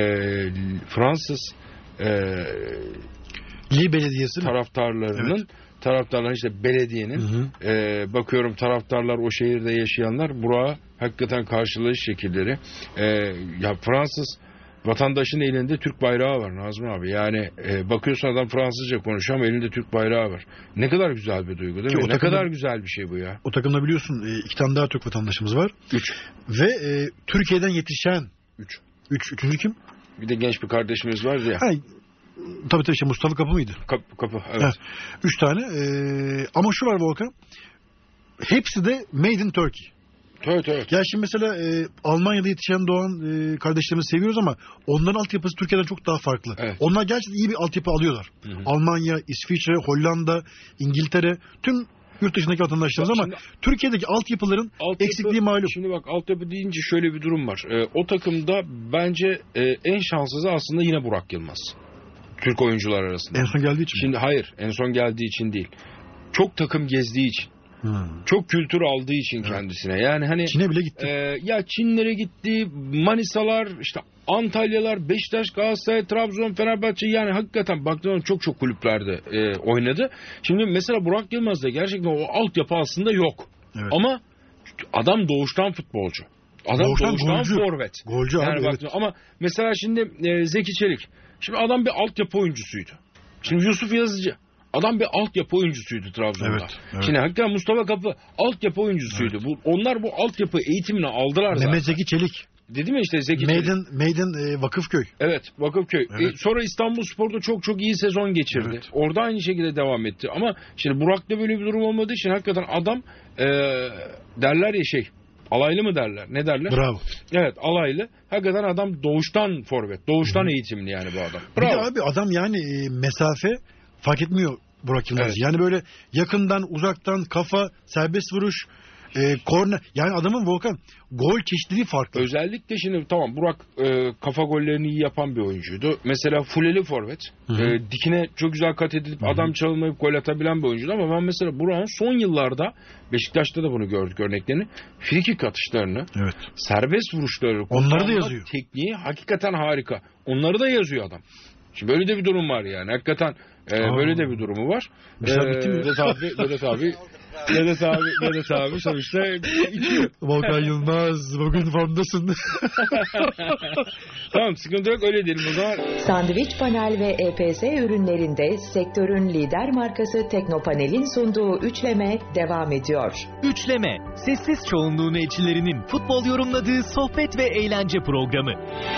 Fransız Lille Belediyesi taraftarlarının taraftarlar işte belediyenin bakıyorum taraftarlar o şehirde yaşayanlar Burak'a hakikaten karşılayış şekilleri ya Fransız vatandaşın elinde Türk bayrağı var Nazım abi. Yani bakıyorsun adam Fransızca konuşuyor ama elinde Türk bayrağı var. Ne kadar güzel bir duygu değil mi? Ne kadar güzel bir şey bu ya. O takımda biliyorsun 2 tane daha Türk vatandaşımız var. 3. Ve Türkiye'den yetişen 3. Üçüncü kim? Bir de genç bir kardeşimiz var ya. Tabii işte Mustafa Kapı mıydı? Kapı evet. 3 tane. Ama şu var Volkan. Hepsi de Made in Turkey. Evet. Ya şimdi mesela Almanya'da yetişen doğan kardeşlerimizi seviyoruz ama onların altyapısı Türkiye'den çok daha farklı. Evet. Onlar gerçekten iyi bir altyapı alıyorlar. Hı-hı. Almanya, İsviçre, Hollanda, İngiltere, tüm yurt dışındaki vatandaşlarımız ama Türkiye'deki altyapıların eksikliği malum. Şimdi bak altyapı deyince şöyle bir durum var. O takımda bence en şanssızı aslında yine Burak Yılmaz. Türk oyuncular arasında. En son geldiği için Şimdi hayır, en son geldiği için değil. Çok takım gezdiği için. Çok kültür aldığı için kendisine. Yani hani Çin'e bile gitti. Ya Çinlere gitti, Manisalar, işte Antalyalar, Beşiktaş, Galatasaray, Trabzon, Fenerbahçe yani hakikaten baktığında çok kulüplerde oynadı. Şimdi mesela Burak Yılmaz'da gerçekten o altyapı aslında yok. Evet. Ama adam doğuştan futbolcu. Adam doğuştan forvet. Golcü yani abi. Evet. Ama mesela şimdi Zeki Çelik. Şimdi adam bir altyapı oyuncusuydu. Şimdi Yusuf Yazıcı. Adam bir altyapı oyuncusuydu Trabzon'da. Evet. Şimdi hakikaten Mustafa Kapı altyapı oyuncusuydu. Evet. Onlar bu altyapı eğitimini aldılar zaten. Mehmet Zeki Çelik. Dedim ya işte Zeki Çelik. Maiden Vakıfköy. Evet, Vakıfköy. Evet. Sonra İstanbulspor'da çok iyi sezon geçirdi. Evet. Orada aynı şekilde devam etti. Ama şimdi Burak'ta böyle bir durum olmadığı için hakikaten adam derler ya alaylı mı derler? Ne derler? Bravo. Evet, alaylı. Hakikaten adam doğuştan forvet. Doğuştan eğitimli yani bu adam. Bravo. Bir de abi adam yani mesafe fark etmiyor Burak Yılmaz. Evet. Yani böyle yakından, uzaktan, kafa, serbest vuruş, korner. Yani adamın Volkan gol çeşitliliği farklı. Özellikle şimdi tamam Burak kafa gollerini iyi yapan bir oyuncuydu. Mesela fuleli forvet. Dikine çok güzel kat edip adam çalmayıp gol atabilen bir oyuncuydu ama ben mesela Burak'ın son yıllarda Beşiktaş'ta da bunu gördük örneklerini. Frikik atışlarını, serbest vuruşları, onları da yazıyor. Tekniği hakikaten harika. Onları da yazıyor adam. Şimdi böyle de bir durum var yani. Hakikaten böyle de bir durumu var. Vedat abi sonuçta içiyor. Volkan Yılmaz bugün formdasın. Tamam sıkıntı yok öyle diyelim o zaman. Sandviç Panel ve EPS ürünlerinde sektörün lider markası Teknopanel'in sunduğu üçleme devam ediyor. Üçleme, sessiz çoğunluğun elçilerinin futbol yorumladığı sohbet ve eğlence programı.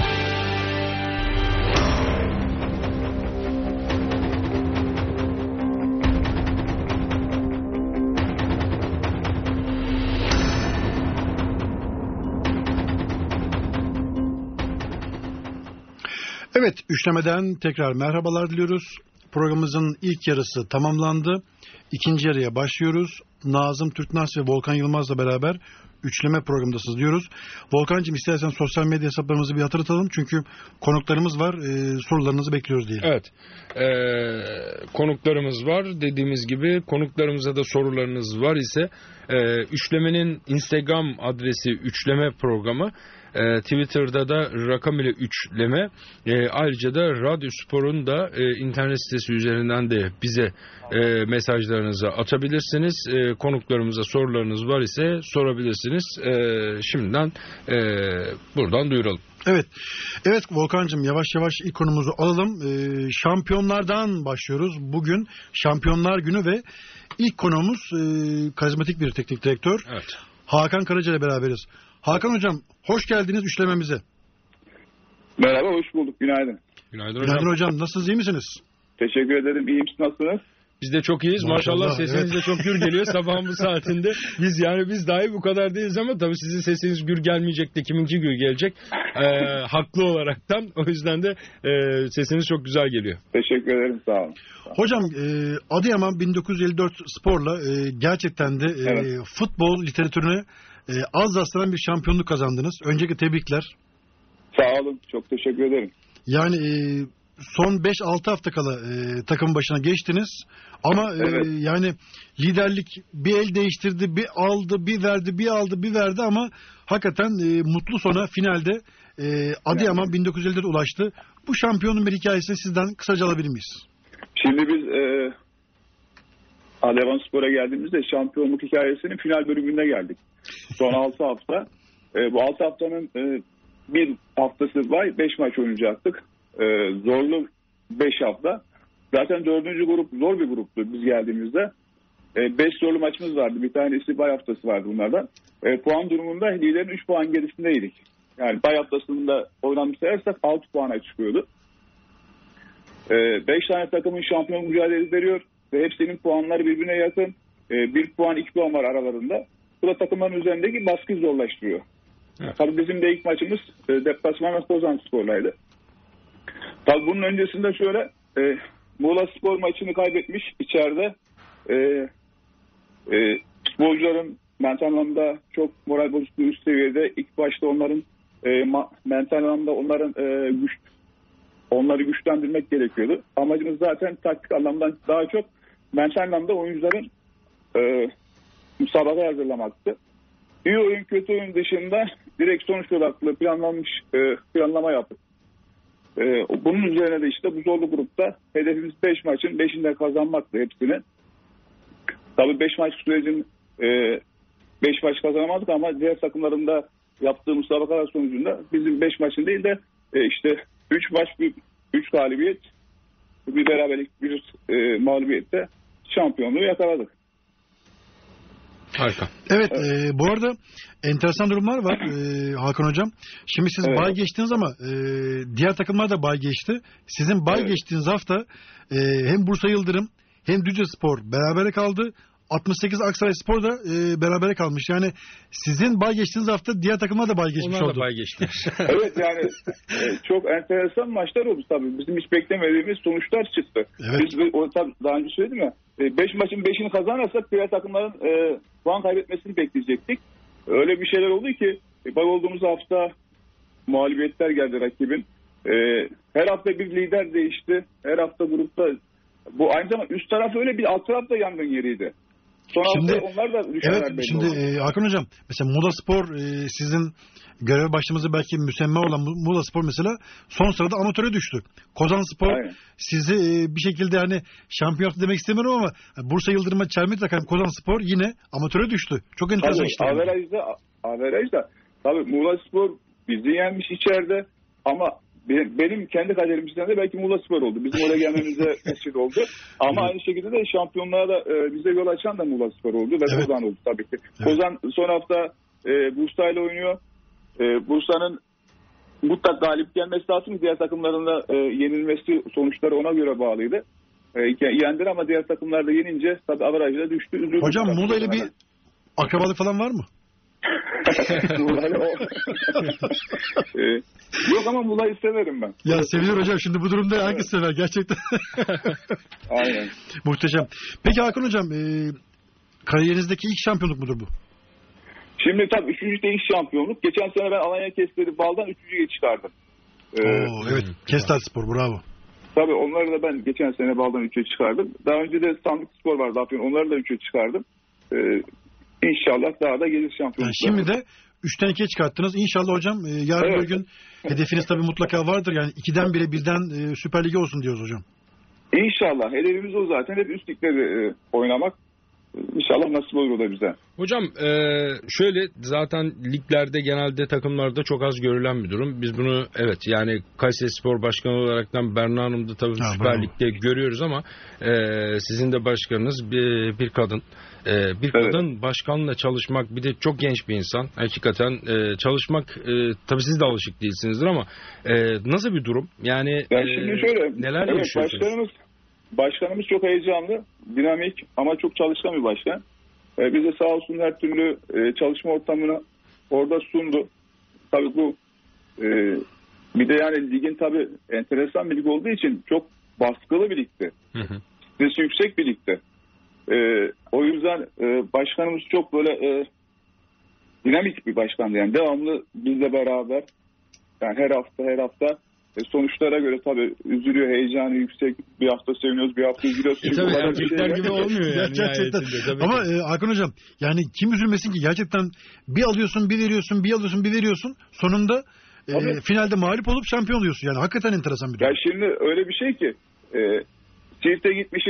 Evet, üçlemeden tekrar merhabalar diliyoruz. Programımızın ilk yarısı tamamlandı. İkinci yarıya başlıyoruz. Nazım Türknaz ve Volkan Yılmaz'la beraber üçleme programındasınız diyoruz. Volkan'cığım istersen sosyal medya hesaplarımızı bir hatırlatalım. Çünkü konuklarımız var. Sorularınızı bekliyoruz diyelim. Evet. Konuklarımız var. Dediğimiz gibi konuklarımıza da sorularınız var ise üçlemenin Instagram adresi üçleme programı. Twitter'da da rakam ile üçleme. Ayrıca da Radyo Spor'un da internet sitesi üzerinden de bize mesajlarınızı atabilirsiniz. Konuklarımıza sorularınız var ise sorabilirsiniz. Şimdiden buradan duyuralım. Evet Volkan'cığım yavaş yavaş ilk konumuzu alalım. Şampiyonlardan başlıyoruz. Bugün Şampiyonlar Günü ve ilk konuğumuz karizmatik bir teknik direktör. Evet. Hakan Karaca ile beraberiz. Hakan Hocam hoş geldiniz üçlememize. Merhaba, hoş bulduk. Günaydın. Günaydın hocam. Nasılsınız, iyi misiniz? Teşekkür ederim. İyiyim. Siz nasılsınız? Biz de çok iyiyiz. Maşallah sesiniz de çok gür geliyor sabahın bu saatinde. Biz dahi bu kadar değiliz ama tabii sizin sesiniz gür gelmeyecek de kiminki gür gelecek. Haklı olaraktan. O yüzden de sesiniz çok güzel geliyor. Teşekkür ederim. Sağ olun. Hocam Adıyaman 1954 Spor'la gerçekten de futbol literatürüne az rastlanan bir şampiyonluk kazandınız. Öncelikle tebrikler. Sağ olun. Çok teşekkür ederim. Yani son 5-6 hafta kala takım başına geçtiniz. Ama yani liderlik bir el değiştirdi, bir aldı, bir verdi, bir aldı, bir verdi ama hakikaten mutlu sona finalde Adıyaman 1954 ulaştı. Bu şampiyonun bir hikayesini sizden kısaca alabilir miyiz? Şimdi biz Adevanspor'a geldiğimizde şampiyonluk hikayesinin final bölümünde geldik. Son 6 hafta. Bu 6 haftanın bir haftası var. 5 maç oynayacaktık. Zorlu 5 hafta. Zaten 4. grup zor bir gruptu biz geldiğimizde. 5 zorlu maçımız vardı. Bir tanesi bay haftası vardı bunlardan. Puan durumunda liderin 3 puan gerisindeydik. Yani bay haftasında oynanmış sayarsak 6 puana çıkıyordu. 5 tane takımın şampiyon mücadelesi veriyor. Ve hepsinin puanları birbirine yakın. 1 puan 2 puan var aralarında. Bu da takımların üzerindeki baskıyı zorlaştırıyor. Evet. Tabii bizim de ilk maçımız deplasman Kozanspor'laydı. Tabii bunun öncesinde şöyle Muğla Spor maçını kaybetmiş içeride. Futbolcuların mental anlamda çok moral bozukluğu üst seviyede. İlk başta onların mental anlamda onları güçlendirmek gerekiyordu. Amacımız zaten taktik anlamdan daha çok mental anlamda oyuncuların müsabaka hazırlamaktı. İyi oyun kötü oyun dışında direkt sonuç odaklı planlama yaptık. Bunun üzerine de işte bu zorlu grupta hedefimiz 5 maçın 5'inde kazanmaktı hepsini. Tabii 5 maç sürecin 5 maç kazanamadık ama diğer takımların da yaptığı müsabakalar sonucunda bizim 5 maçın değil de işte 3 maç 3 galibiyet bir beraberlik bir mağlubiyette şampiyonluğu yakaladık. Harika. Evet, bu arada enteresan durumlar var Hakan Hocam. Şimdi siz bay geçtiniz ama diğer takımlar da bay geçti. Sizin bay geçtiğiniz hafta hem Bursa Yıldırım hem Düzce Spor berabere kaldı. 68 Aksaray Spor da berabere kalmış. Yani sizin bay geçtiğiniz hafta diğer takımlar da bay geçmiş oldu. Onlar da bay geçtiler. Evet yani çok enteresan maçlar oldu tabii. Bizim hiç beklemediğimiz sonuçlar çıktı. Evet. Biz tabii daha önce söyledim ya 5 maçın 5'ini kazanırsak diğer takımların puan kaybetmesini bekleyecektik. Öyle bir şeyler oldu ki bay olduğumuz hafta mağlubiyetler geldi rakibin. Her hafta bir lider değişti. Her hafta grupta bu aynı zamanda üst taraf öyle bir alt taraf da yangın yeriydi. Şimdi, onlar da şimdi Hakan Hocam mesela Muğla Spor sizin görev başlamanızı belki müsemma olan Muğla Spor mesela son sırada amatöre düştü. Kozanspor sizi bir şekilde hani şampiyon demek istemiyorum ama Bursa Yıldırım'a çelme takan Kozanspor yine amatöre düştü. Çok enteresan işte. Averajda tabii Muğla Spor bizi yenmiş içeride ama benim kendi kaderimizden de belki Muğla Spor oldu. Bizim oraya gelmemize vesile oldu. Ama aynı şekilde de şampiyonluğa da bize yol açan da Muğla Spor oldu. Ve Kozan oldu tabii ki. Evet. Kozan son hafta Bursa ile oynuyor. Bursa'nın mutlak galip gelmesi lazım. Diğer takımların da yenilmesi sonuçları ona göre bağlıydı. Yendiler ama diğer takımlar da yenince tabii averajda düştü. Üzüldüm. Hocam Muğla ile bir akrabalık falan var mı? Yok ama Muğla'yı severim ben. Ya sevilir hocam. Şimdi bu durumda herkes sever gerçekten. Aynen. Muhteşem. Peki Hakan Hocam kariyerinizdeki ilk şampiyonluk mudur bu? Şimdi tabii 3. de ilk şampiyonluk. Geçen sene ben Alanya Kestel'i Bal'dan 3.'ye çıkardım. Evet. Kestel Spor bravo. Tabii onları da ben geçen sene Bal'dan 3'e çıkardım. Daha önce de Sandık Spor vardı. Onları da 3'e çıkardım. İnşallah daha da gelir şampiyonluklar. Yani şimdi de 3'ten 2'ye çıkarttınız. İnşallah hocam yarın bir gün hedefiniz tabii mutlaka vardır. Yani 2'den 1'e birden Süper Lig'e olsun diyoruz hocam. İnşallah. Hedefimiz o zaten. Hep üst ligleri oynamak. İnşallah nasip olur o da bize. Hocam şöyle zaten liglerde genelde takımlarda çok az görülen bir durum. Biz bunu yani Kayserispor Başkanı olaraktan Berna Hanım'da tabii Süper Lig'de görüyoruz ama sizin de başkanınız bir kadın. Bir kadın başkanla çalışmak bir de çok genç bir insan. Hakikaten çalışmak tabii siz de alışık değilsinizdir ama nasıl bir durum? Yani şimdi şöyle, neler yaşıyorsunuz? Başkanımız çok heyecanlı, dinamik ama çok çalışkan bir başkan. Bize sağ olsun her türlü çalışma ortamını orada sundu. Tabii bu bir de yani ligin tabii enteresan bir lig olduğu için çok baskılı bir ligdi. Stresi yüksek bir ligdi. O yüzden başkanımız çok böyle dinamik bir başkandı. Yani devamlı bizle beraber yani her hafta sonuçlara göre tabii üzülüyor, heyecanı yüksek. Bir hafta seviniyoruz, bir hafta üzülüyoruz. Tabii erkekler gibi olmuyor yani. Gerçekten. Ama Hakan Hocam yani kim üzülmesin ki gerçekten bir alıyorsun, bir veriyorsun, bir alıyorsun, bir veriyorsun. Sonunda finalde mağlup olup şampiyon oluyorsun. Yani hakikaten enteresan bir durum. Ya şimdi öyle bir şey ki Siirt'e gitmişiz.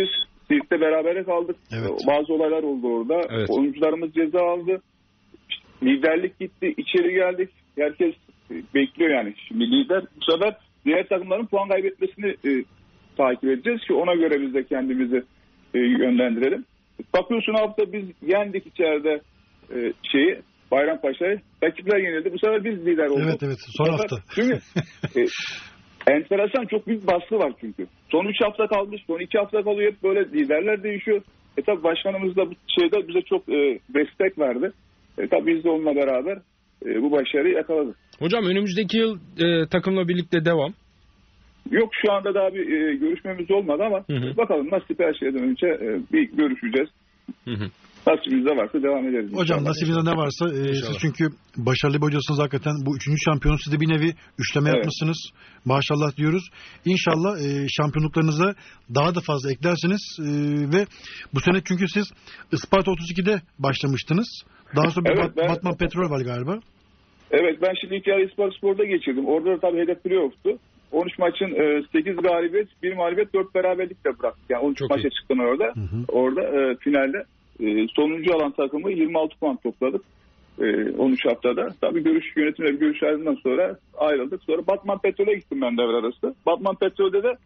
Siirt'te berabere kaldık. Evet. Bazı olaylar oldu orada. Evet. Oyuncularımız ceza aldı. Liderlik gitti. İçeri geldik. Herkes bekliyor yani. Şimdi lider bu sefer diğer takımların puan kaybetmesini takip edeceğiz ki ona göre biz de kendimizi yönlendirelim. Bakıyorsun hafta biz yendik içeride Bayrampaşa'yı. Rakipler yenildi. Bu sefer biz lider olduk. Evet. Son hafta. Çünkü enteresan, çok büyük baskı var çünkü. Son 3 hafta kalmış. Son 2 hafta kalıyor. Hep böyle liderler değişiyor. Tabii başkanımız da bu şeyde bize çok destek verdi. Tabii biz de onunla beraber bu başarıyı yakaladık. Hocam önümüzdeki yıl takımla birlikte devam. Yok, şu anda daha bir görüşmemiz olmadı ama bakalım, nasip her şeyden önce bir görüşeceğiz. Nasibimizde varsa devam ederiz. Hocam nasibinizde ne varsa siz çünkü başarılı bir hocasınız hakikaten. Bu 3. şampiyonu siz de bir nevi üçleme yapmışsınız. Maşallah diyoruz. İnşallah şampiyonluklarınıza daha da fazla eklersiniz. Ve bu sene çünkü siz Isparta 32'de başlamıştınız. Daha sonra Batman Petrol var galiba. Evet, ben şimdi 2 ay Ispartaspor'da geçirdim. Orada da tabii hedef playoff'tu. 13 maçın 8 galibiyet, 1 mağlubiyet, 4 beraberlikle bıraktık. Yani 13 maça çıktım orada. Orada finalde sonuncu alan takımı 26 puan topladık. 13 haftada. Tabii yönetimle görüşlerden sonra ayrıldık. Sonra Batman Petrol'e gittim ben devre arası. Batman Petrol'de de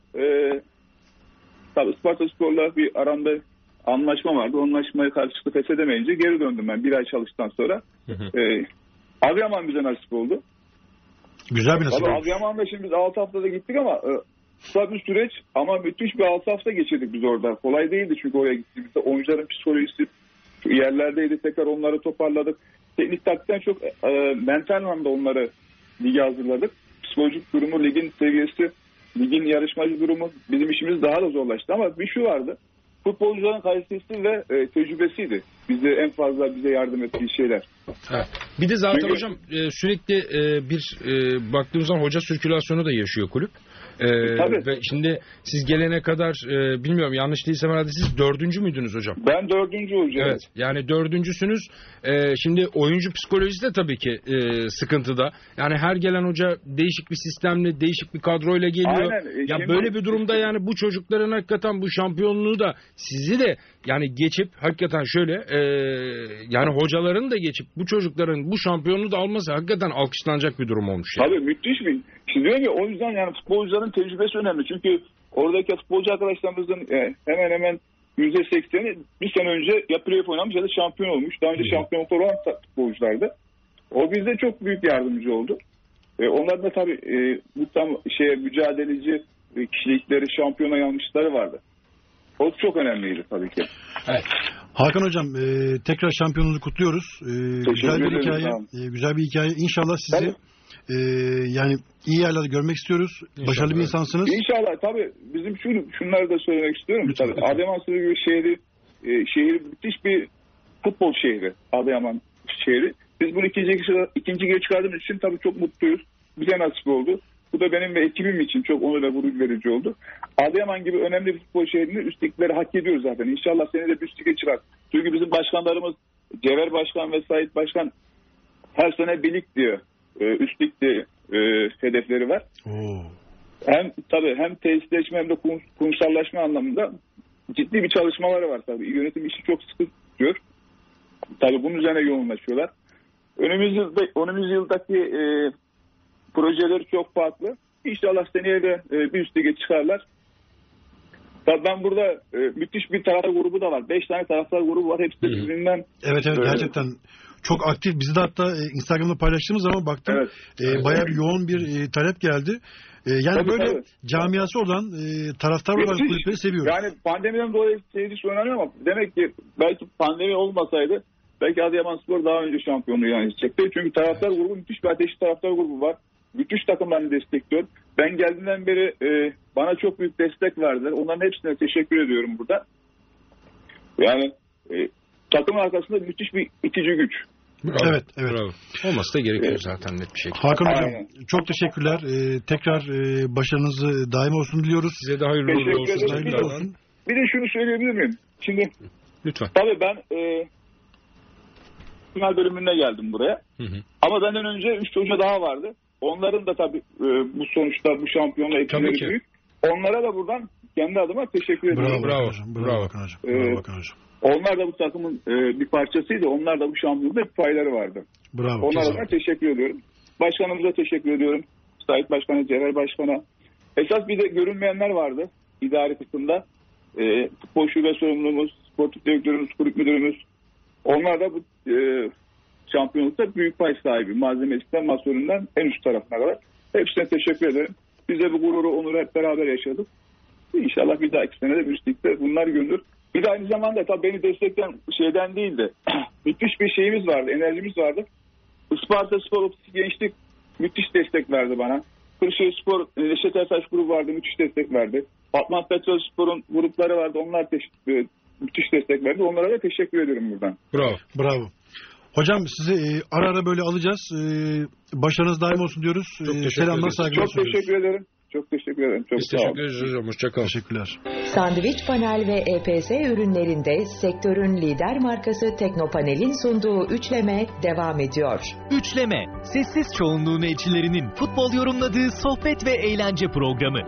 tabii Ispartaspor'la bir aramda anlaşma vardı. O anlaşmayı karşılıklı feshedemeyince geri döndüm ben 1 ay çalıştıktan sonra. Adıyaman bize nasip oldu. Güzel bir nasip oldu. Adıyaman'da şimdi biz 6 haftada gittik ama kısa bir süreç ama müthiş bir 6 hafta geçirdik biz orada. Kolay değildi çünkü oraya gittiğimizde. Oyuncuların psikolojisi yerlerdeydi. Tekrar onları toparladık. Teknik taktikten çok mental anlamda onları lige hazırladık. Psikolojik durumu, ligin seviyesi, ligin yarışmacı durumu bizim işimiz daha da zorlaştı. Ama bir şu vardı. Futbolcuların kalitesi ve tecrübesiydi. Bize bize yardım ettiği şeyler. Evet. Bir de zaten hocam sürekli baktığımız zaman hoca sirkülasyonu da yaşıyor kulüp. Ve şimdi siz gelene kadar bilmiyorum, yanlış değilsem herhalde siz 4. müydünüz hocam? Ben 4. hocam. Evet, yani 4.'sünüz. Şimdi oyuncu psikolojisi de tabii ki sıkıntıda. Yani her gelen hoca değişik bir sistemle, değişik bir kadroyla geliyor. Aynen. Ya böyle bir durumda yani bu çocukların hakikaten bu şampiyonluğu da sizi de yani geçip hakikaten şöyle yani hocaların da geçip bu çocukların bu şampiyonluğu da alması hakikaten alkışlanacak bir durum olmuş. Yani. Tabii müthiş bir. Şimdi diyorum ya, o yüzden yani futbolcuların tecrübesi önemli. Çünkü oradaki futbolcu arkadaşlarımızın hemen hemen %80'i bir sene önce ya playoff oynamış ya da şampiyon olmuş. Daha önce şampiyonluklar olan futbolculardı. O bize çok büyük yardımcı oldu. Onların da tabii bu tam mücadeleci kişilikleri, şampiyona yanmışları vardı. O çok önemliydi tabii ki. Evet. Hakan hocam tekrar şampiyonunuzu kutluyoruz. Güzel bir hikaye. Güzel bir hikaye. İnşallah sizi yani iyi yerlerde görmek istiyoruz. İnşallah. Başarılı bir insansınız. İnşallah tabii. Bizim şunları da söylemek istiyorum. Lütfen. Adıyaman gibi şehir müthiş bir futbol şehri. Adıyaman şehri. Biz bunu ikinci çıkardığımız için tabii çok mutluyuz. Bize nasip oldu. Bu da benim ve ekibim için çok onur ve gurur verici oldu. Adıyaman gibi önemli bir futbol şehrinde üst ligleri hak ediyoruz zaten. İnşallah seni de üst lige çıkar. Çünkü bizim başkanlarımız Cevher Başkan ve Sait Başkan her sene bir lig diyor. Üst ligde hedefleri var. Hem tesisleşme hem de kurumsallaşma anlamında ciddi bir çalışmaları var tabii. Yönetim işi çok sıkı tutuyor. Tabii bunun üzerine yoğunlaşıyorlar. Önümüz yıldaki projeleri çok farklı. İnşallah seneye de bir üst lige çıkarlar. Tabii ben burada müthiş bir taraftar grubu da var. 5 tane taraftar grubu var. Hepsi de birbirinden. Evet gerçekten çok aktif. Bizi de hatta Instagram'da paylaştığımız zaman baktım. Bayağı bir yoğun bir talep geldi. Yani tabii, böyle camiası olan, taraftar olan kulüpleri seviyoruz. Yani pandemiden dolayı seyircisi önemli ama demek ki belki pandemi olmasaydı belki Adıyamanspor daha önce şampiyonluğu ilan edecekti. Çünkü taraftar grubu müthiş bir ateşli taraftar grubu var. Müthiş takımlarını destekliyor. Ben geldiğinden beri bana çok büyük destek verdiler. Onların hepsine teşekkür ediyorum burada. Yani takımın arkasında müthiş bir itici güç. Bravo. Evet. Bravo. Olması da gerekiyor zaten net bir şekilde. Hakan Hocam çok teşekkürler. Tekrar başarınızı daim olsun diliyoruz. Size de hayırlı olsun. Bir de şunu söyleyebilir miyim? Şimdi lütfen. Tabii ben final bölümüne geldim buraya. Ama benden önce 3 hoca daha vardı. Onların da tabii bu sonuçta bu şampiyonla etkileri büyük. Onlara da buradan kendi adıma teşekkür ediyorum. Bravo. Bravo Hakan Hocam. Onlar da bu takımın bir parçasıydı. Onlar da bu şampiyonlukta bir payları vardı. Bravo. Onlara da teşekkür ediyorum. Başkanımıza teşekkür ediyorum. Sait Başkan'a, Celal Başkan'a. Esas bir de görünmeyenler vardı idari kısımda. Futbol şube sorumlumuz, sportif direktörümüz, kulüp müdürümüz. Onlar da bu şampiyonlukta büyük pay sahibi. Malzemesinden, masöründen en üst tarafına kadar. Hepsine teşekkür ederim. Biz de bu gururu, onuru hep beraber yaşadık. İnşallah bir dahaki sene de üstlükte bunlar görülür. Bir de aynı zamanda tabii beni destekleyen şeyden değildi. Müthiş bir şeyimiz vardı, enerjimiz vardı. Isparta Spor Ofisi Gençlik müthiş destek verdi bana. Kırşehir Spor, Neşet Ertaş grubu vardı, müthiş destek verdi. Batman Petrol Spor'un grupları vardı, onlar müthiş destek verdi. Onlara da teşekkür ediyorum buradan. Bravo. Hocam sizi ara ara böyle alacağız. Başarınız daim olsun diyoruz. Selamlar, saygılar. Çok teşekkür ederim. Çok teşekkür ederim. Çok Biz teşekkür ederiz hocam. Hoşçakalın. Teşekkürler. Sandviç Panel ve EPS ürünlerinde sektörün lider markası Teknopanel'in sunduğu üçleme devam ediyor. Üçleme, sessiz çoğunluğun elçilerinin futbol yorumladığı sohbet ve eğlence programı.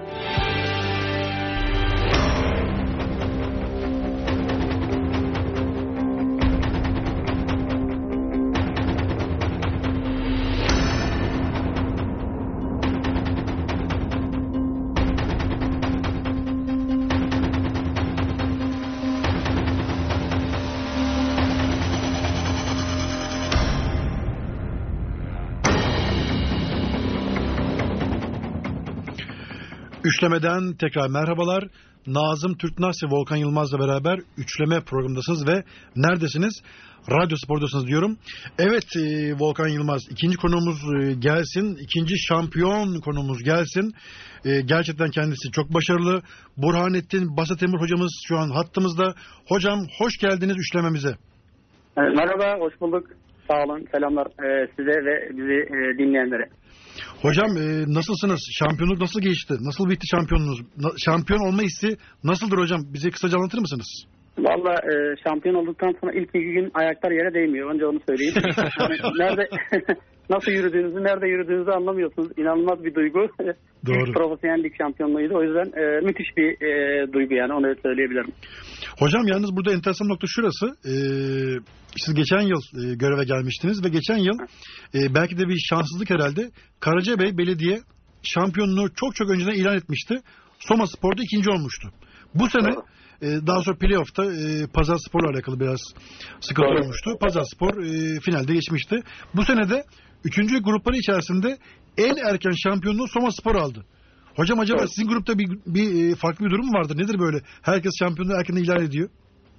Üçlemeden tekrar merhabalar. Nazım Türknas ve Volkan Yılmaz'la beraber üçleme programındasınız ve neredesiniz? Radyo Spor'dasınız diyorum. Evet Volkan Yılmaz, ikinci konuğumuz gelsin. İkinci şampiyon konuğumuz gelsin. Gerçekten kendisi çok başarılı. Burhanettin Basatemir hocamız şu an hattımızda. Hocam hoş geldiniz üçlememize. Merhaba, hoş bulduk. Sağ olun, selamlar size ve bizi dinleyenlere. Hocam nasılsınız? Şampiyonluk nasıl geçti? Nasıl bitti şampiyonluğunuz? Şampiyon olma hissi nasıldır hocam? Bize kısaca anlatır mısınız? Valla şampiyon olduktan sonra ilk 2 gün ayaklar yere değmiyor. Önce onu söyleyeyim. Yani nasıl yürüdüğünüzü, nerede yürüdüğünüzü anlamıyorsunuz. İnanılmaz bir duygu. Doğru. İlk profesyonellik şampiyonluğuydu. O yüzden müthiş bir duygu yani, onu söyleyebilirim. Hocam yalnız burada enteresan nokta şurası. Siz geçen yıl göreve gelmiştiniz ve geçen yıl belki de bir şanssızlık herhalde. Karacabey Belediye şampiyonluğu çok önceden ilan etmişti. Soma Spor'da ikinci olmuştu. Bu sene daha sonra playoff'ta Pazarspor'la alakalı biraz sıkıntı olmuştu. Pazarspor finalde geçmişti. Bu sene de 3. grupları içerisinde en erken şampiyonluğu Soma Spor aldı. Hocam acaba sizin grupta bir farklı bir durum mu vardır? Nedir böyle? Herkes şampiyonluğu erkenden ilan ediyor.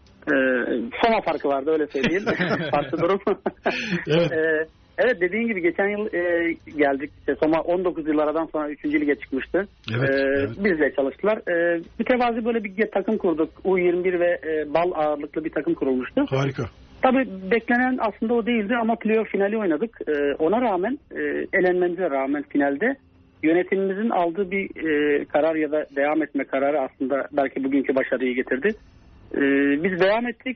Soma farkı vardı, öyle söyleyeyim. Farklı durum. Evet. Evet, dediğin gibi geçen yıl geldik. Soma 19 yıl aradan sonra 3. lige çıkmıştı. Evet. Bizle çalıştılar. Mütevazi böyle bir takım kurduk. U21 ve bal ağırlıklı bir takım kurulmuştu. Harika. Tabii beklenen aslında o değildi ama playoff finali oynadık. Ona rağmen, elenmemize rağmen finalde yönetimimizin aldığı bir karar ya da devam etme kararı aslında belki bugünkü başarıyı getirdi. Biz devam ettik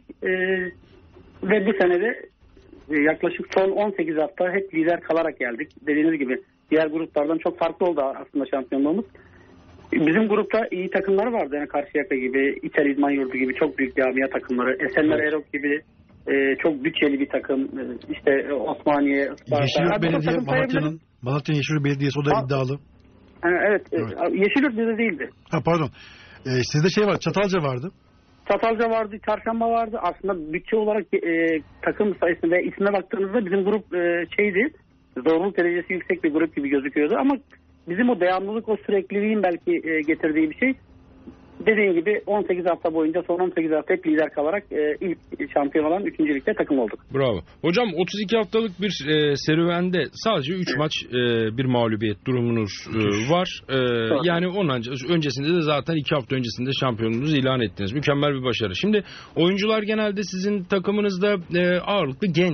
ve bu senede yaklaşık son 18 hafta hep lider kalarak geldik. Dediğiniz gibi diğer gruplardan çok farklı oldu aslında şampiyonluğumuz. Bizim grupta iyi takımlar vardı. Yani Karşıyaka gibi, İçer İdman Yurdu gibi çok büyük camia takımları. Esenler Erok gibi çok bütçeli bir takım. İşte Osmaniye, Yeşilyurt Belediye, Malatya'nın Yeşilyurt Belediyesi, o da iddialı. Evet. Yeşilyurt bizde değildi. Pardon. Sizde şey var, Çatalca vardı. Çatalca vardı, Çarşamba vardı. Aslında bütçe olarak takım sayısına ve ismine baktığınızda bizim grup zorluk derecesi yüksek bir grup gibi gözüküyordu. Ama bizim o devamlılık, o sürekliliğin belki getirdiği bir şey. Dediğim gibi 18 hafta boyunca, son 18 hafta hep lider kalarak ilk şampiyon olan 3. ligde takım olduk. Bravo. Hocam 32 haftalık bir serüvende sadece 3 maç bir mağlubiyet durumunuz var. Yani onun öncesinde de zaten 2 hafta öncesinde şampiyonunuzu ilan ettiniz. Mükemmel bir başarı. Şimdi oyuncular genelde sizin takımınızda ağırlıklı genç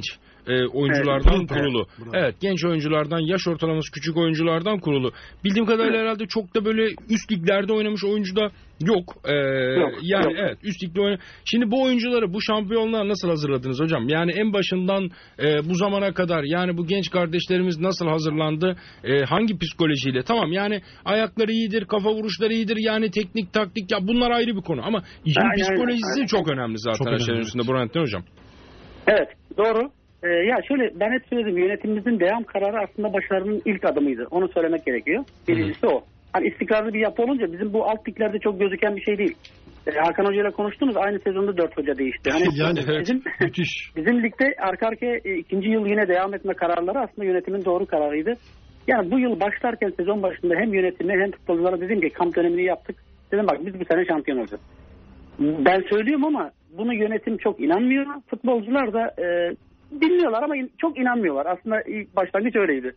oyunculardan Evet, kurulu. bravo. Evet, genç oyunculardan, yaş ortalaması küçük oyunculardan kurulu. Bildiğim kadarıyla herhalde çok da böyle üst liglerde oynamış oyuncu da yok. Yani evet, üst ligde Şimdi bu oyuncuları bu şampiyonluğa nasıl hazırladınız hocam? Yani en başından bu zamana kadar yani bu genç kardeşlerimiz nasıl hazırlandı? Hangi psikolojiyle? Tamam, yani ayakları iyidir, kafa vuruşları iyidir, yani teknik, taktik, ya bunlar ayrı bir konu ama işin psikolojisi çok önemli zaten aşağının üstünde Burhanettin hocam. Evet, doğru. Ya şöyle, ben hep söyledim, yönetimimizin devam kararı aslında başarının ilk adımıydı. Onu söylemek gerekiyor. Birincisi o. Hani istikrarlı bir yapı olunca bizim bu alt liglerde çok gözüken bir şey değil. Hakan Hoca ile konuştunuz, aynı sezonda 4 hoca değişti. Hani Yani müthiş. Bizim ligde arka arkaya ikinci yıl yine devam etme kararları aslında yönetimin doğru kararıydı. Yani bu yıl başlarken, sezon başında hem yönetime hem futbolculara dedim ki kamp dönemini yaptık. Dedim bak, biz bu sene şampiyon olacağız. Ben söylüyorum ama bunu yönetim çok inanmıyor. Futbolcular da bilmiyorlar ama çok inanmıyorlar. Aslında ilk başlangıç öyleydi.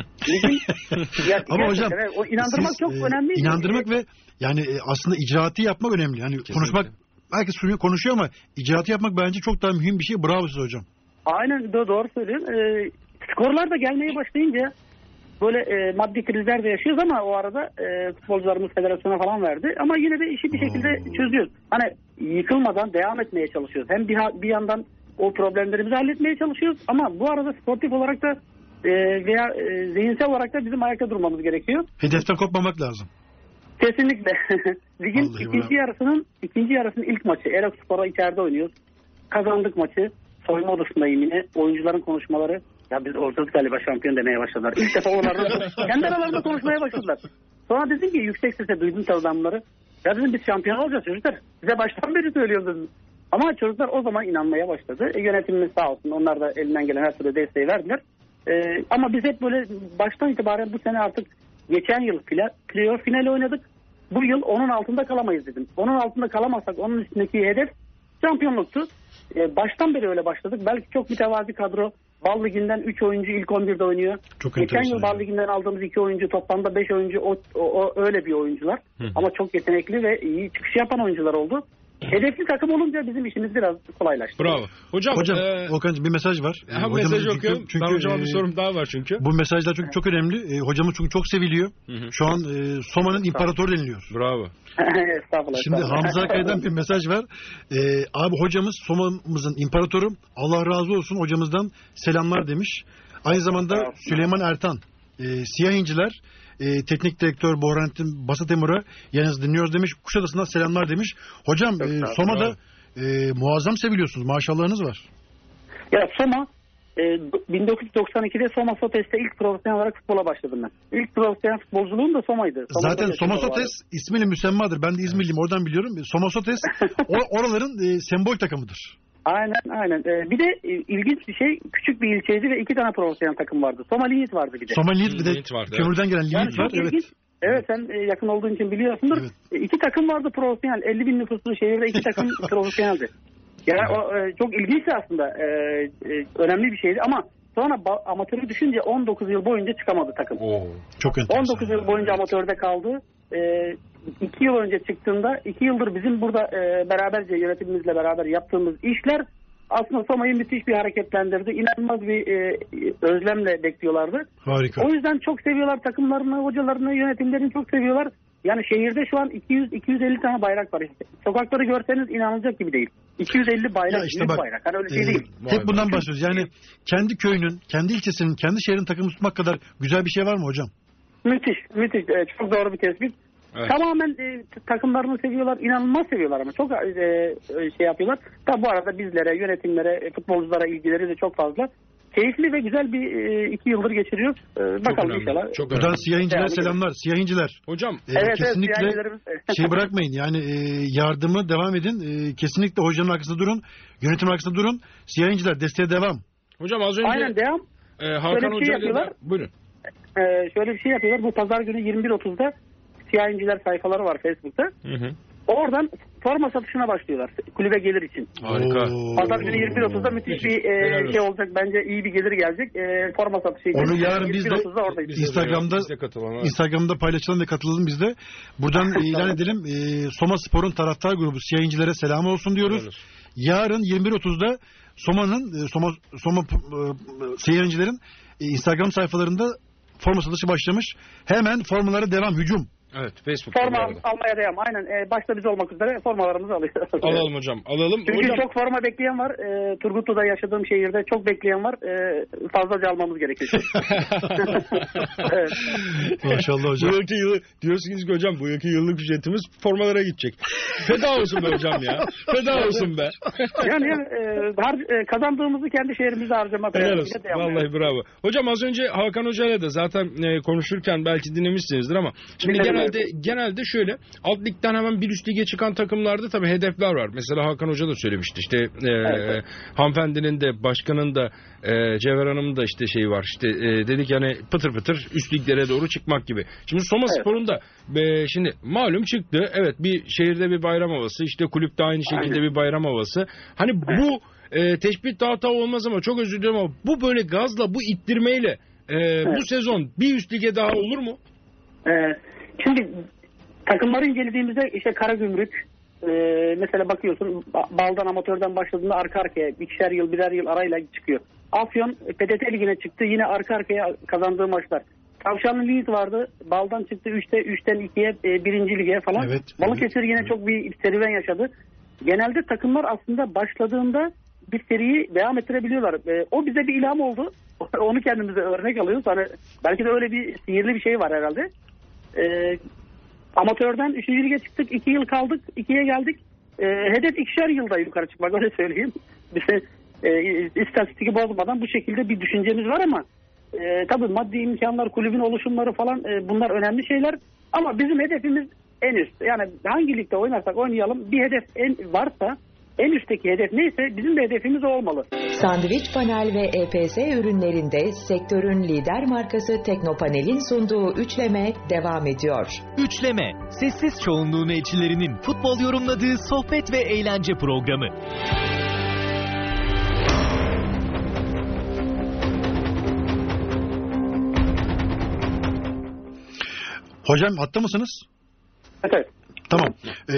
Ama hocam o inandırmak çok önemli. İnandırmak ve yani aslında icraatı yapmak önemli. Yani konuşmak, herkes konuşuyor ama icraatı yapmak bence çok daha mühim bir şey. Bravo size hocam. Aynen, doğru söylüyorsun. Skorlar da gelmeye başlayınca böyle maddi krizler de yaşıyoruz ama o arada futbolcularımız federasyona falan verdi. Ama yine de işi bir şekilde çözüyoruz. Hani yıkılmadan devam etmeye çalışıyoruz. Hem bir yandan o problemlerimizi halletmeye çalışıyoruz ama bu arada sportif olarak da veya zihinsel olarak da bizim ayakta durmamız gerekiyor. Hedeften kopmamak lazım. Kesinlikle. Ligin ikinci yarısının ilk maçı. Erokspor'a içeride oynuyoruz. Kazandık maçı. Soyunma odasındayım yine. Oyuncuların konuşmaları. Ya biz ortalık galiba şampiyon demeye başladılar. İlk defa onlarla kendi aralarında konuşmaya başladılar. Sonra dedim ki yüksek sesle duydum tabii bunları. Ya dedim biz şampiyon olacağız çocuklar. Size baştan beri söylüyorum dedim. Ama çocuklar o zaman inanmaya başladı. Yönetimimiz sağ olsun. Onlar da elinden gelen her türlü desteği verdiler. Ama biz hep böyle baştan itibaren bu sene artık geçen yıl playoff finali oynadık. Bu yıl onun altında kalamayız dedim. Onun altında kalamazsak onun üstündeki hedef şampiyonluktu. Baştan beri öyle başladık. Belki çok mütevazi kadro. Bal Ligi'nden 3 oyuncu ilk 11'de oynuyor. Geçen yıl Bal Ligi'nden aldığımız 2 oyuncu, toplamda 5 oyuncu o öyle bir oyuncular. Ama çok yetenekli ve iyi çıkış yapan oyuncular oldu. Hedefli takım olunca bizim işimiz biraz kolaylaştı. Bravo. Hocam Volkan'cığım bir mesaj var. Mesaj okuyorum. Ben hocama bir sorum daha var çünkü. Bu mesajlar çok önemli. Hocamız çünkü çok seviliyor. Şu an Soma'nın imparatoru deniliyor. Bravo. Estağfurullah. Şimdi Hamza Akay'dan bir mesaj var. Abi hocamız Soma'mızın imparatoru. Allah razı olsun, hocamızdan selamlar demiş. Aynı zamanda Süleyman Ertan, Siyah İnciler teknik direktör Burhanettin Basatemur'a yalnız dinliyoruz demiş. Kuşadası'ndan selamlar demiş. Hocam Soma'da muazzam seviliyorsunuz. Maşallahınız var. Ya Soma 1992'de Soma Sotes'te ilk profesyonel olarak futbola başladım ben. İlk profesyonel futbolculuğum da Soma'ydı. Zaten Soma Sotes ismiyle müsemmadır. Ben de İzmirliyim, oradan biliyorum. Soma Sotes oraların sembol takımıdır. Aynen. Bir de ilginç bir şey, küçük bir ilçeydi ve 2 tane profesyonel takım vardı. Soma Linyit vardı bir de. Soma Linyit bir de kömürden gelen Linyit var. Evet. Evet, sen yakın olduğun için biliyorsundur. Evet. 2 takım vardı profesyonel. 50 bin nüfuslu şehirde 2 takım profesyoneldi. Yani o çok ilginçti aslında. Önemli bir şeydi ama sonra amatörü düşünce 19 yıl boyunca çıkamadı takım. Çok enteresan. 19 yıl boyunca amatörde kaldı. 2 yıl önce çıktığında 2 yıldır bizim burada beraberce yönetimimizle beraber yaptığımız işler aslında Soma'yı müthiş bir hareketlendirdi. İnanılmaz bir özlemle bekliyorlardı. Harika. O yüzden çok seviyorlar takımlarını, hocalarını, yönetimlerini çok seviyorlar. Yani şehirde şu an 200-250 tane bayrak var. Sokakları görseniz inanılacak gibi değil. 250 bayrak, işte bak, bayrak. Hani öyle şey değil. Hep bundan bahsediyoruz. Yani kendi köyünün, kendi ilçesinin, kendi şehrin takımı tutmak kadar güzel bir şey var mı hocam? Müthiş. Çok doğru bir tespit. Evet. Tamamen takımlarını seviyorlar, inanılmaz seviyorlar ama çok şey yapıyorlar. Tabi bu arada bizlere, yönetimlere, futbolculara ilgileri de çok fazla. Keyifli ve güzel bir 2 yıldır geçiriyoruz. Bakalım önemli, inşallah. Buradan Siyah İnciler selamlar. Siyah İnciler. Hocam kesinlikle şey bırakmayın. Yani yardımı devam edin. Kesinlikle hocanın arkasında durun. Yönetim arkasında durun. Siyah İnciler desteğe devam. Hocam az önce aynen devam. Hakan Hoca yapıyorlar. Buyurun. Şöyle bir şey yapıyorlar. Bu pazar günü 21.30'da Siyah İnciler sayfaları var Facebook'ta. Oradan forma satışına başlıyorlar kulübe gelir için. Harika. Pazar günü 21.30'da müthiş bir şey olacak. Bence iyi bir gelir gelecek. Forma satışı için. Onu yarın biz de 21.30'da oradayız. Instagram'da paylaşalım ve katılalım biz de. Buradan ilan edelim. Soma Spor'un taraftar grubu Siyah İncilere selam olsun diyoruz. Evet. Yarın 21.30'da Soma Siyah İncilerin Instagram sayfalarında forma satışı başlamış. Hemen formalara devam, hücum. Evet, Facebook. Forma almaya devam. Aynen. Başta biz olmak üzere formalarımızı alıyoruz. Alalım hocam. Alalım. Çünkü hocam, çok forma bekleyen var. Turgutlu'da yaşadığım şehirde çok bekleyen var. Fazlaca almamız gerekiyor. Evet. Maşallah hocam. Bu yılki diyorsunuz ki hocam bu yılki yıllık ücretimiz formalara gidecek. Feda olsun be hocam ya. Feda olsun be. Yani kazandığımızı kendi şehrimizde harcamak. Helal olsun. Vallahi bravo. Hocam az önce Hakan Hoca'yla da zaten konuşurken belki dinlemişsinizdir ama şimdi genelde şöyle alt ligden hemen bir üst lige çıkan takımlarda tabii hedefler var. Mesela Hakan Hoca da söylemişti işte Evet. hanımefendinin de başkanın da Cevher Hanım'ın da işte şeyi var. İşte dedik yani pıtır pıtır üst liglere doğru çıkmak gibi. Şimdi Soma Spor'un da şimdi malum çıktı. Evet bir şehirde bir bayram havası. İşte kulüpte aynı şekilde bir bayram havası. Hani bu teşbih dağıta olmaz ama çok özür dilerim ama bu böyle gazla bu ittirmeyle bu sezon bir üst lige daha olur mu? Şimdi takımları incelediğimizde işte Karagümrük mesela bakıyorsun Baldan amatörden başladığında arka arkaya ikişer yıl birer yıl arayla çıkıyor. Afyon PTT ligine çıktı yine arka arkaya kazandığı maçlar. Tavşanlı Lig vardı. Baldan çıktı 3'ten 2'ye 1. lige falan. Evet, Balıkesir yine çok bir serüven yaşadı. Genelde takımlar aslında başladığında bir seriyi devam ettirebiliyorlar. O bize bir ilham oldu. Onu kendimize örnek alıyoruz. Hani belki de öyle bir sihirli bir şey var herhalde. Amatörden 3. lige çıktık. 2 yıl kaldık. 2'ye geldik. Hedef 2'şer yılda yukarı çıkmak. Öyle söyleyeyim. Bize istatistiki bozmadan bu şekilde bir düşüncemiz var ama tabii maddi imkanlar, kulübün oluşumları falan bunlar önemli şeyler. Ama bizim hedefimiz en üst. Yani hangi ligde oynarsak oynayalım bir hedef varsa en üstteki hedef neyse bizim de hedefimiz o olmalı. Sandviç Panel ve EPS ürünlerinde sektörün lider markası Teknopanel'in sunduğu üçleme devam ediyor. Üçleme, sessiz çoğunluğun elçilerinin futbol yorumladığı sohbet ve eğlence programı. Hocam hatta mısınız? Evet. Tamam.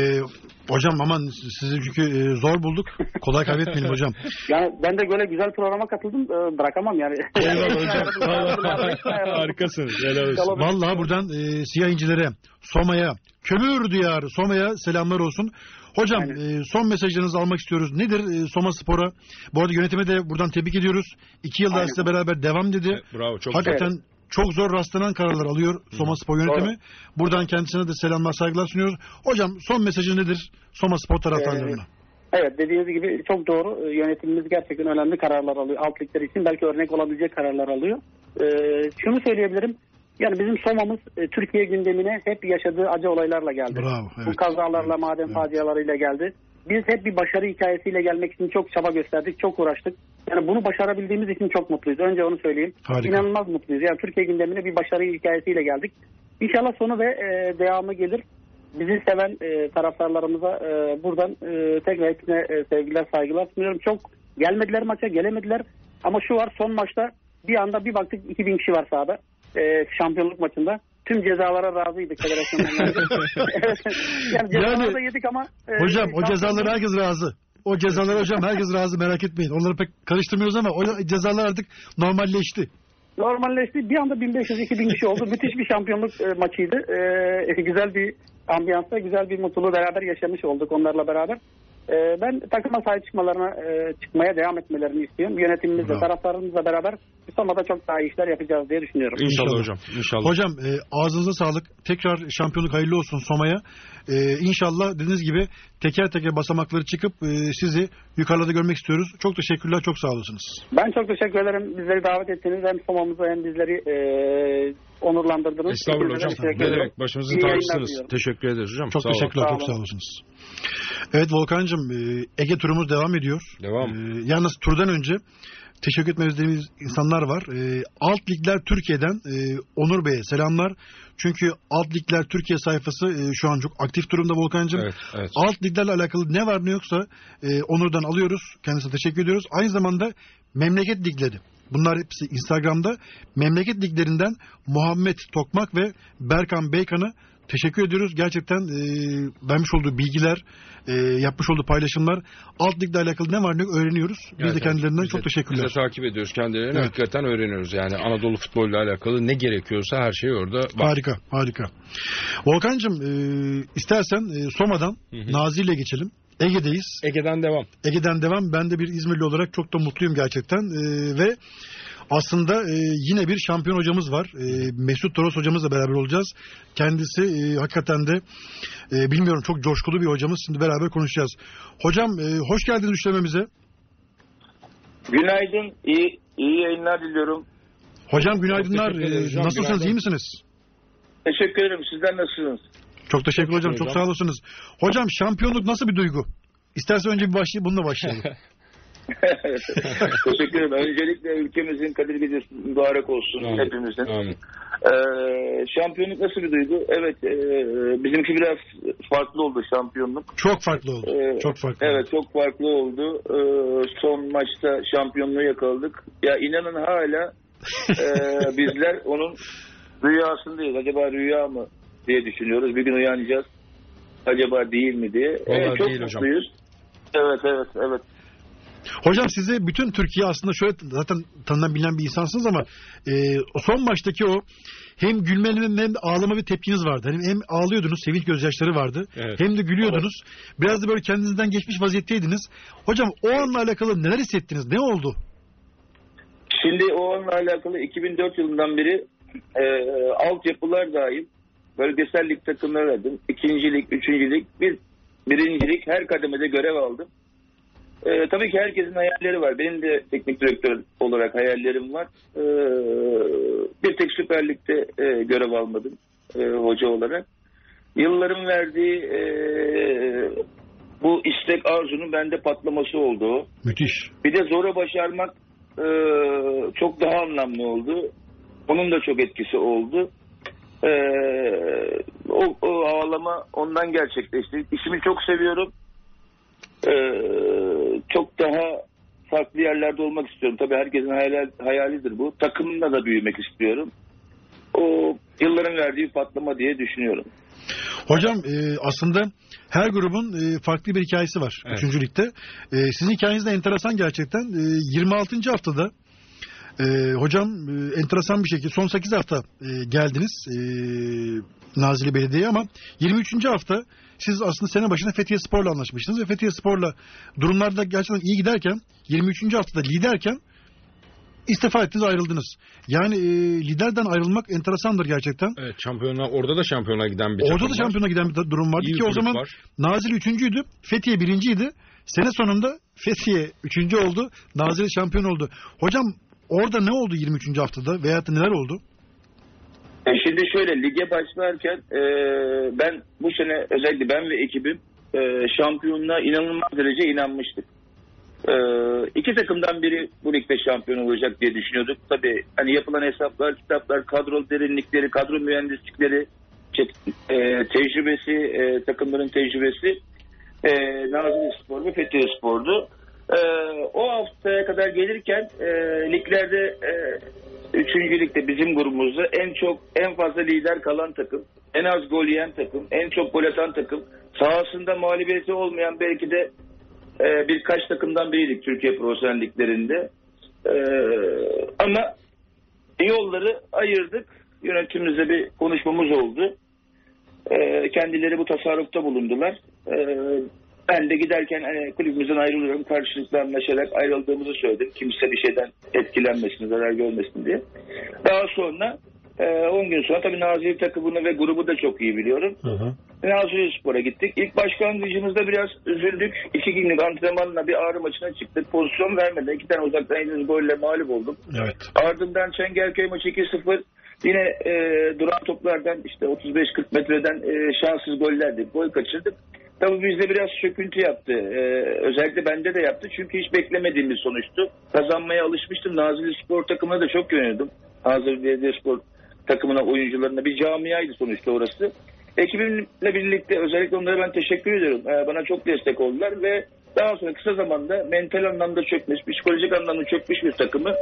Hocam aman sizi çünkü zor bulduk. Kolay kaybetmeyelim hocam. Yani ben de böyle güzel programa katıldım. Bırakamam yani. Eyvallah hocam. Harikasınız. Helal olsun. Vallahi buradan Siyah İncilere, Soma'ya, Kömür Diyarı Soma'ya selamlar olsun. Hocam son mesajlarınızı almak istiyoruz. Nedir Soma Spor'a? Bu arada yönetime de buradan tebrik ediyoruz. 2 yılda sizle beraber devam dedi. Evet, bravo. Çok hakikaten güzel. çok zor rastlanan kararlar alıyor Soma Spor yönetimi. Doğru. Buradan kendisine de selamlar, saygılar sunuyoruz. Hocam son mesajı nedir Soma Spor taraftarlarına? Evet dediğiniz gibi çok doğru. Yönetimimiz gerçekten önemli kararlar alıyor. Alt ligler için belki örnek olabilecek kararlar alıyor. Şunu söyleyebilirim. Yani bizim Soma'mız Türkiye gündemine hep yaşadığı acı olaylarla geldi. Bravo, evet. Bu kazalarla, maden facialarıyla geldi. Biz hep bir başarı hikayesiyle gelmek için çok çaba gösterdik, çok uğraştık. Yani bunu başarabildiğimiz için çok mutluyuz. Önce onu söyleyeyim. Harika. İnanılmaz mutluyuz. Yani Türkiye gündemine bir başarı hikayesiyle geldik. İnşallah sonu ve devamı gelir. Bizi seven taraftarlarımıza buradan tekrar hepsine sevgiler, saygılar sunuyorum. Çok gelmediler maça, gelemediler. Ama şu var, son maçta bir anda bir baktık 2000 kişi var sahada. Şampiyonluk maçında. Tüm cezalara razıydık federasyondan. Yani cezaları da yedik ama... Hocam o cezalara herkes razı. O cezalara hocam herkes razı, merak etmeyin. Onları pek karıştırmıyoruz ama o cezalar artık normalleşti. Normalleşti. Bir anda 1500-2000 kişi oldu. Müthiş bir şampiyonluk maçıydı. Güzel bir ambiyansta, güzel bir mutluluğu beraber yaşamış olduk onlarla beraber. Ben takıma sahip çıkmaya devam etmelerini istiyorum. Yönetimimizle, taraftarımızla beraber Soma'da çok daha iyi işler yapacağız diye düşünüyorum. İnşallah hocam. İnşallah. Hocam ağzınıza sağlık. Tekrar şampiyonluk hayırlı olsun Soma'ya. İnşallah dediğiniz gibi teker teker basamakları çıkıp sizi yukarıda görmek istiyoruz. Çok teşekkürler, çok sağ olasınız. Ben çok teşekkür ederim. Bizleri davet ettiniz. Hem Soma'mızı hem bizleri onurlandırdınız. Estağfurullah hocam. Ne demek? Başımızın tacısınız. Teşekkür ederiz hocam. Çok teşekkürler, çok sağ olasınız. Evet Volkan'cığım, Ege turumuz devam ediyor. Devam. Yalnız turdan önce teşekkür etmemiz insanlar var. Alt Ligler Türkiye'den Onur Bey'e selamlar. Çünkü Alt Ligler Türkiye sayfası şu an çok aktif durumda Volkan'cığım. Evet. Alt liglerle alakalı ne var ne yoksa Onur'dan alıyoruz. Kendisine teşekkür ediyoruz. Aynı zamanda memleket ligleri. Bunlar hepsi Instagram'da. Memleket liglerinden Muhammed Tokmak ve Berkan Beykan'a teşekkür ediyoruz. Gerçekten vermiş olduğu bilgiler, yapmış olduğu paylaşımlar, alt ligle alakalı ne var ne yok öğreniyoruz. Biz de kendilerinden çok teşekkürler. Biz de takip ediyoruz kendilerini. Evet. Hakikaten öğreniyoruz. Yani Anadolu futboluyla alakalı ne gerekiyorsa her şey orada var. Harika. Volkan'cığım istersen Soma'dan Nazilli'ye geçelim. Ege'deyiz. Ege'den devam. Ben de bir İzmirli olarak çok da mutluyum gerçekten. Ve aslında yine bir şampiyon hocamız var. Mesut Toros hocamızla beraber olacağız. Kendisi hakikaten de bilmiyorum çok coşkulu bir hocamız. Şimdi beraber konuşacağız. Hocam hoş geldiniz üçlememize. Günaydın. İyi yayınlar diliyorum. Hocam günaydınlar. Nasılsınız? Günaydın. İyi misiniz? Teşekkür ederim. Sizler nasılsınız? Çok teşekkür hocam. Çok sağ olasınız. Hocam şampiyonluk nasıl bir duygu? İstersen önce bir başlayıp bununla başlayalım. Teşekkür ederim. Öncelikle ülkemizin Kadir Gecesi mübarek olsun. Amin. Hepimizin. Amin. Şampiyonluk nasıl bir duygu? Evet, bizimki biraz farklı oldu şampiyonluk. Çok farklı oldu. Çok farklı. Evet, çok farklı oldu. Son maçta şampiyonluğu yakaladık. Ya inanın hala bizler onun rüyasındayız. Acaba rüya mı diye düşünüyoruz. Bir gün uyanacağız. Acaba değil mi diye. Çok değil mutluyuz. Hocam. Evet. Hocam size bütün Türkiye aslında şöyle zaten tanınan bilinen bir insansınız ama son maçtaki o hem gülme hem ağlama bir tepkiniz vardı. Hem ağlıyordunuz, sevinç gözyaşları vardı. Evet. Hem de gülüyordunuz. Evet. Biraz da böyle kendinizden geçmiş vaziyetteydiniz. Hocam o anla alakalı neler hissettiniz? Ne oldu? Şimdi o anla alakalı 2004 yılından beri altyapılar dahil bölgesel lig takımları aradım. 2. lig, 3. lig, 1. lig her kademede görev aldım. Tabii ki herkesin hayalleri var. Benim de teknik direktör olarak hayallerim var. Bir tek Süper Lig'de görev almadım hoca olarak. Yılların verdiği bu istek arzunun bende patlaması oldu. Müthiş. Bir de zora başarmak çok daha anlamlı oldu. Onun da çok etkisi oldu. O ağlama ondan gerçekleşti. İşimi çok seviyorum. Çok daha farklı yerlerde olmak istiyorum. Tabii herkesin hayalidir bu. Takımla da büyümek istiyorum. O yılların verdiği patlama diye düşünüyorum. Hocam aslında her grubun farklı bir hikayesi var. Evet. 3. ligde. Sizin hikayeniz de enteresan gerçekten. 26. haftada hocam enteresan bir şekilde son 8 hafta geldiniz Nazilli Belediye'ye ama 23. hafta siz aslında sene başında Fethiye Spor'la anlaşmıştınız ve Fethiye Spor'la durumlarda gerçekten iyi giderken 23. haftada liderken istifa ettiniz, ayrıldınız. Yani liderden ayrılmak enteresandır gerçekten. Evet, orada da şampiyona giden bir Orada da şampiyona giden bir durum vardı ki o zaman var. Nazilli 3.'üydü, Fethiye 1.'ydi. Sene sonunda Fethiye 3. oldu, Nazilli şampiyon oldu. Hocam orada ne oldu 23. haftada veyahut da neler oldu? Şimdi şöyle lige başlarken ben bu sene özellikle ben ve ekibim şampiyonluğa inanılmaz derece inanmıştık. 2 takımdan biri bu ligde şampiyon olacak diye düşünüyorduk. Tabii hani yapılan hesaplar, kitaplar, kadro derinlikleri, kadro mühendislikleri, tecrübesi, takımların tecrübesi Nazilli Spor ve Fethiye Spor'du. O haftaya kadar gelirken liglerde 3. ligde bizim grubumuzda en fazla lider kalan takım, en az gol yiyen takım, en çok gol atan takım, sahasında mağlubiyeti olmayan belki de birkaç takımdan biriydik Türkiye profesyonel liglerinde. Ama yolları ayırdık. Yönetimimizle bir konuşmamız oldu. Kendileri bu tasarrufta bulundular. Ben de giderken kulübümüzden ayrılıyorum. Karşılıklı anlaşarak ayrıldığımızı söyledim. Kimse bir şeyden etkilenmesin, zarar görmesin diye. Daha sonra 10 gün sonra tabii Nazilli takımını ve grubu da çok iyi biliyorum. Nazilli Spor'a gittik. İlk başlangıcımızda biraz üzüldük. 2 günlük antrenmanla bir Ağrı maçına çıktık. Pozisyon vermeden 2 tane uzaktan yediğimiz golle mağlup oldum. Evet. Ardından Çengelköy maçı 2-0. Yine duran toplardan işte 35-40 metreden şanssız gollerdi. Gol kaçırdık. Tabii bizde biraz söküntü yaptı. Özellikle bende de yaptı. Çünkü hiç beklemediğim bir sonuçtu. Kazanmaya alışmıştım. Nazilli Spor takımına da çok güveniyordum. Nazilli Belediyespor takımına, oyuncularına bir camiaydı sonuçta orası. Ekibimle birlikte özellikle onlara ben teşekkür ediyorum. Bana çok destek oldular ve daha sonra kısa zamanda mental anlamda çökmüş, psikolojik anlamda çökmüş bir takımı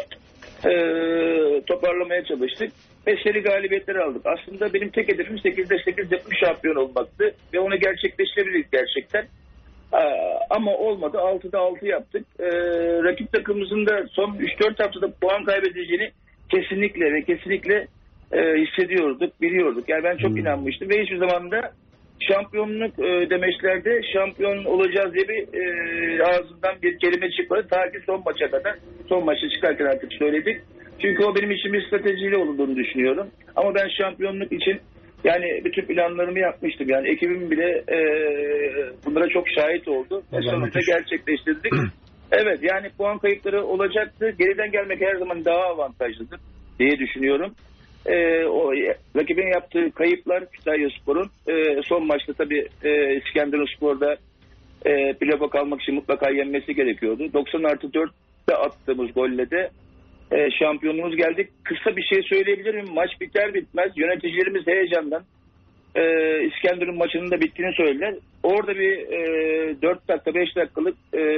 toparlamaya çalıştık. Ve seri galibiyetleri aldık. Aslında benim tek hedefim 8'de 8 yapıp şampiyon olmaktı. Ve onu gerçekleştirebildik gerçekten. Ama olmadı. 6'da 6 yaptık. Rakip takımımızın da son 3-4 haftada puan kaybedeceğini kesinlikle hissediyorduk, biliyorduk. Yani ben çok inanmıştım ve hiçbir zaman da şampiyonluk demeçlerde şampiyon olacağız diye bir ağzından bir kelime çıkmadı. Ta ki son maça kadar. Son maça çıkarken artık söyledik. Çünkü o benim için bir stratejiyle olduğunu düşünüyorum. Ama ben şampiyonluk için yani bütün planlarımı yapmıştım. Yani ekibim bile bunlara çok şahit oldu. Sonunda gerçekleştirdik. Evet, yani puan kayıpları olacaktı. Geriden gelmek her zaman daha avantajlıdır diye düşünüyorum. O rakibin yaptığı kayıplar Kütahyaspor'un son maçta tabii İskenderunspor'da playoff'a kalmak için mutlaka yenmesi gerekiyordu. 90+4'te attığımız golle de şampiyonluğumuz geldi. Kısa bir şey söyleyebilirim. Maç biter bitmez yöneticilerimiz heyecandan İskenderun maçının da bittiğini söylediler. Orada bir 4 dakika 5 dakikalık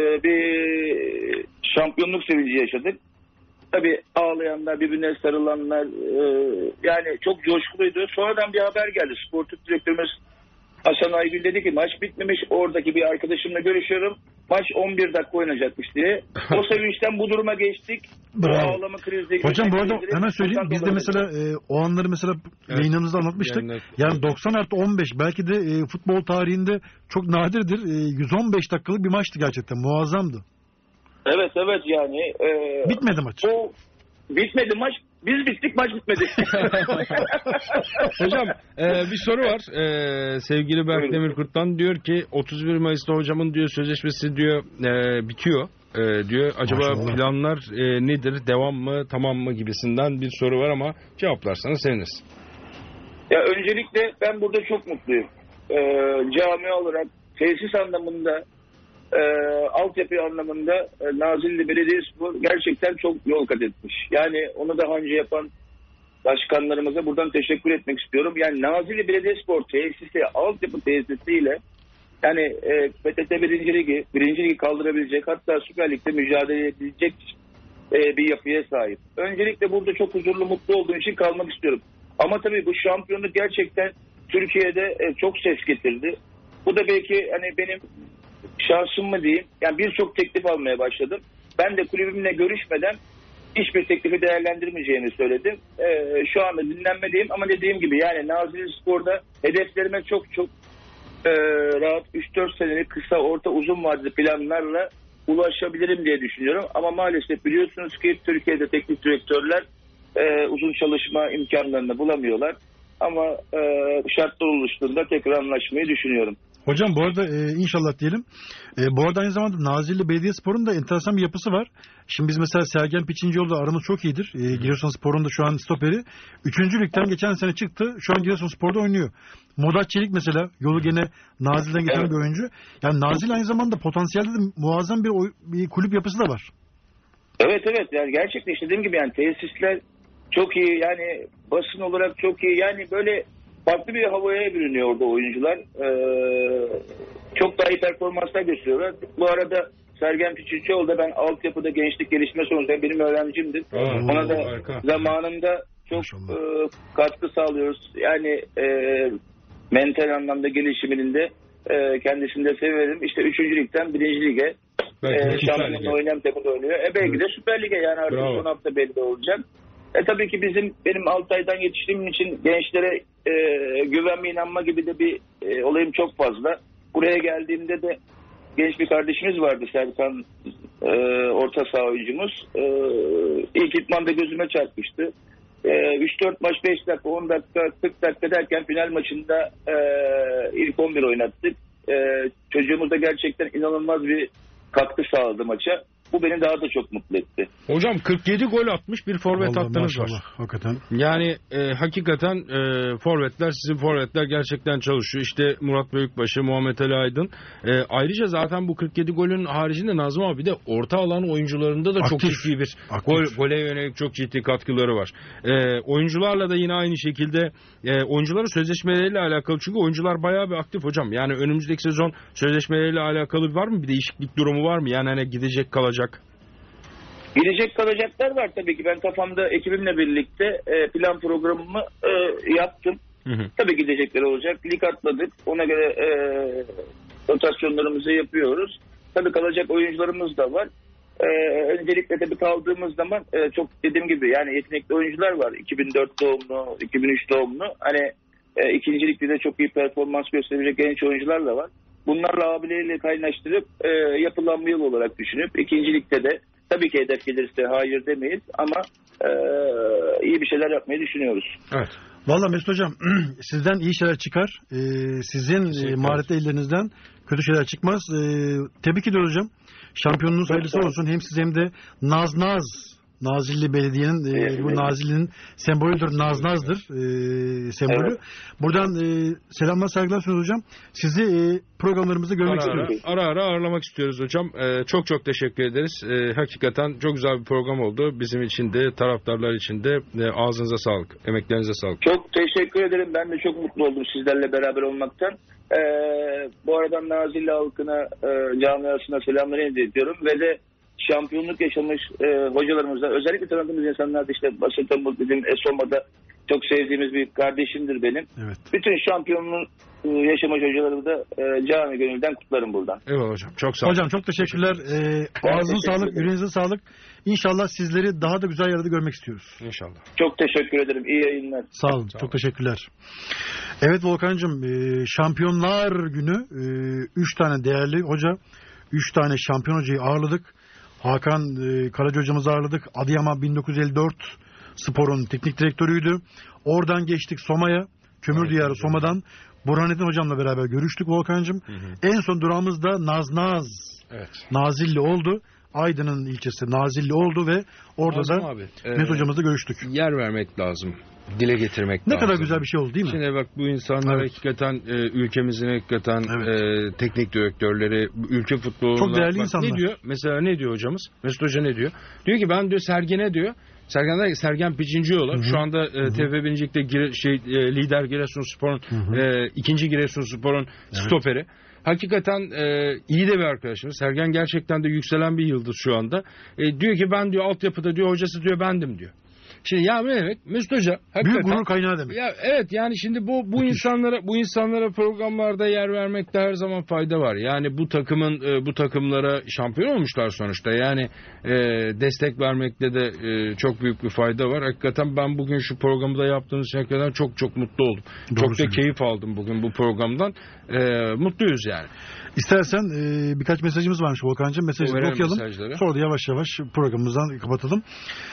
bir şampiyonluk sevinci yaşadık. Tabii ağlayanlar, birbirine sarılanlar yani çok coşkuluydu. Sonradan bir haber geldi. Sportif direktörümüz Hasan Aygül dedi ki maç bitmemiş. Oradaki bir arkadaşımla görüşüyorum. Maç 11 dakika oynayacakmış diye. O sevinçten bu duruma geçtik. Bravo. Ağlama krizi. Hocam bu arada hemen söyleyeyim. Biz de mesela o anları mesela yayınlarımızda anlatmıştık. Yani 90+15 belki de futbol tarihinde çok nadirdir. 115 dakikalık bir maçtı gerçekten. Muazzamdı. Evet yani. Bitmedi maç. Bitmedi maç. Biz bittik, maç bitmedi. Hocam bir soru var. Sevgili Berk Demirkurt'tan diyor ki 31 Mayıs'ta hocamın diyor sözleşmesi diyor bitiyor. Diyor acaba Maşallah. planlar nedir? Devam mı, tamam mı gibisinden bir soru var ama cevaplarsanız seviniriz. Ya öncelikle ben burada çok mutluyum. Cami olarak tesis anlamında altyapı anlamında Nazilli Belediyespor gerçekten çok yol kat etmiş. Yani onu daha önce yapan başkanlarımıza buradan teşekkür etmek istiyorum. Yani Nazilli Belediyespor tesisi, altyapı tesisiyle yani PTT 1. Ligi kaldırabilecek, hatta Süper Lig'de mücadele edilecek bir yapıya sahip. Öncelikle burada çok huzurlu, mutlu olduğum için kalmak istiyorum. Ama tabii bu şampiyonluk gerçekten Türkiye'de çok ses getirdi. Bu da belki hani benim şansım mı diyeyim. Yani birçok teklif almaya başladım. Ben de kulübümle görüşmeden hiçbir teklifi değerlendirmeyeceğimi söyledim. Şu anda dinlenmedeyim ama dediğim gibi yani Nazilli Spor'da hedeflerime çok rahat 3-4 senelik kısa, orta, uzun vadeli planlarla ulaşabilirim diye düşünüyorum. Ama maalesef biliyorsunuz ki Türkiye'de teknik direktörler uzun çalışma imkanlarını bulamıyorlar. Ama şartlar oluştuğunda tekrar anlaşmayı düşünüyorum. Hocam bu arada inşallah diyelim. Bu arada aynı zamanda Nazilli Belediyespor'un da enteresan bir yapısı var. Şimdi biz mesela Sergen Piçincioğlu'yla aramız çok iyidir. Giresunspor'un da şu an stoperi. 3. ligden geçen sene çıktı. Şu an Giresunspor'da oynuyor. Modat Çelik mesela yolu gene Nazilli'den geçen bir oyuncu. Yani Nazilli aynı zamanda potansiyelde de muazzam bir kulüp yapısı da var. Evet yani gerçekten işte dediğim gibi yani tesisler çok iyi, yani basın olarak çok iyi, yani böyle farklı bir havaya bürünüyor orada oyuncular. Çok daha iyi performanslar gösteriyorlar. Bu arada Sergen Piçincioğlu da ben altyapıda gençlik gelişme sonucunda benim öğrencimdir. Ona da zamanında çok katkı sağlıyoruz. Yani mental anlamda gelişiminin de kendisini de severim. İşte 3. ligden 1. lige şampiyonluğu oynayan takımda oynuyor. Belki de Süper Lig'e yani artık son hafta belli olacak. Tabii ki benim Altay'dan yetiştiğim için gençlere güvenme, inanma gibi de bir olayım çok fazla. Buraya geldiğimde de genç bir kardeşimiz vardı, Serkan, orta saha oyuncumuz. İlk idmanda gözüme çarpmıştı. 3-4 maç 5 dakika, 10 dakika, 40 dakika derken final maçında ilk 11 oynattık. Çocuğumuz da gerçekten inanılmaz bir katkı sağladı maça. Bu beni daha da çok mutlu etti. Hocam 47 gol atmış bir forvet Vallahi hattınız var. maşallah, hakikaten. Yani hakikaten forvetler, sizin forvetler gerçekten çalışıyor. İşte Murat Büyükbaşı, Muhammed Ali Aydın. Ayrıca zaten bu 47 golün haricinde Nazım abi de orta alan oyuncularında da çok ciddi bir gole yönelik çok ciddi katkıları var. Oyuncularla da yine aynı şekilde oyuncuların sözleşmeleriyle alakalı, çünkü oyuncular bayağı bir aktif hocam. Yani önümüzdeki sezon sözleşmeleriyle alakalı var mı? Bir değişiklik durumu var mı? Yani hani gidecek kalacak. Gidecek kalacaklar var tabii ki. Ben kafamda ekibimle birlikte plan programımı yaptım. Tabii gidecekler olacak. Lig atladık. Ona göre rotasyonlarımızı yapıyoruz. Tabii kalacak oyuncularımız da var. Öncelikle tabii kaldığımız zaman çok dediğim gibi yani yetenekli oyuncular var. 2004 doğumlu, 2003 doğumlu. Hani ikinci ligde de çok iyi performans gösterecek genç oyuncular da var. Bunlarla abileriyle kaynaştırıp yapılan bir yıl olarak düşünüp ikinci ligde de tabii ki hedef gelirse hayır demeyiz ama iyi bir şeyler yapmayı düşünüyoruz. Evet. Valla Mesut Hocam sizden iyi şeyler çıkar. Sizin maharetli ellerinizden kötü şeyler çıkmaz. Tebrik ediyoruz hocam. Şampiyonluğunuz hayırlısı olsun. Hem siz hem de Nazilli Belediye'nin bu Nazilli'nin sembolüdür. Naz'dır sembolü. Evet. Buradan selamlar saygılar sunuyoruz hocam. Sizi programlarımızda görmek istiyoruz. Ara ağırlamak istiyoruz hocam. Çok teşekkür ederiz. Hakikaten çok güzel bir program oldu. Bizim için de taraftarlar için de ağzınıza sağlık. Emeklerinize sağlık. Çok teşekkür ederim. Ben de çok mutlu oldum sizlerle beraber olmaktan. Bu aradan Nazilli halkına, camiasına selamları ediyorum ve de şampiyonluk yaşamış hocalarımızla, özellikle tanıdığımız insanlar işte Basın Temmuz bizim Esoma'da çok sevdiğimiz bir kardeşimdir benim. Evet. Bütün şampiyonluğu yaşamış hocaları da canı gönülden kutlarım buradan. Eyvallah hocam. Çok sağ olun. Hocam çok teşekkürler. Ağzınıza sağlık, yüreğinize sağlık. İnşallah sizleri daha da güzel yerde görmek istiyoruz. İnşallah. Çok teşekkür ederim. İyi yayınlar. Sağ olun. Çok teşekkürler. Evet Volkan'cığım, Şampiyonlar Günü 3 tane değerli hoca, 3 tane şampiyon hocayı ağırladık. Hakan Karaca hocamızı ağırladık. Adıyaman 1954 Spor'un teknik direktörüydü. Oradan geçtik Soma'ya. Kömür Diyarı Soma'dan Burhanettin hocamla beraber görüştük Volkan'cığım. En son durağımız da Nazilli oldu. Aydın'ın ilçesi Nazilli oldu ve orada da Mesut hocamızla görüştük. Yer vermek lazım. Dile getirmek ne lazım. kadar güzel bir şey oldu değil mi? Şimdi bak bu insanlar hakikaten ülkemizin hakikaten teknik direktörleri, ülke futboluna çok değerli insanlar. Ne diyor? Mesela ne diyor hocamız? Mesut Hoca ne diyor? Diyor ki ben diyor Sergen'e diyor. Sergen Picincioğlu şu anda TFF 1. Lig'de lider Giresunspor'un ikinci Giresunspor'un stoperi. Hakikaten iyi de bir arkadaşımız. Sergen gerçekten de yükselen bir yıldız şu anda. Diyor ki ben diyor altyapıda diyor hocası diyor bendim diyor. Şimdi ya ne demek? Mesut Hoca hakikaten büyük gurur kaynağı demek. Ya evet yani şimdi bu insanlara programlarda yer vermekte her zaman fayda var. Yani bu takımlara şampiyon olmuşlar sonuçta. Yani destek vermekte de çok büyük bir fayda var. Hakikaten ben bugün şu programı da yaptığınız için hakikaten çok mutlu oldum. Çok da keyif aldım bugün bu programdan. Mutluyuz yani. İstersen birkaç mesajımız varmış Volkan'cığım. Mesajları okuyalım. Mesajları. Sonra da yavaş yavaş programımızdan kapatalım.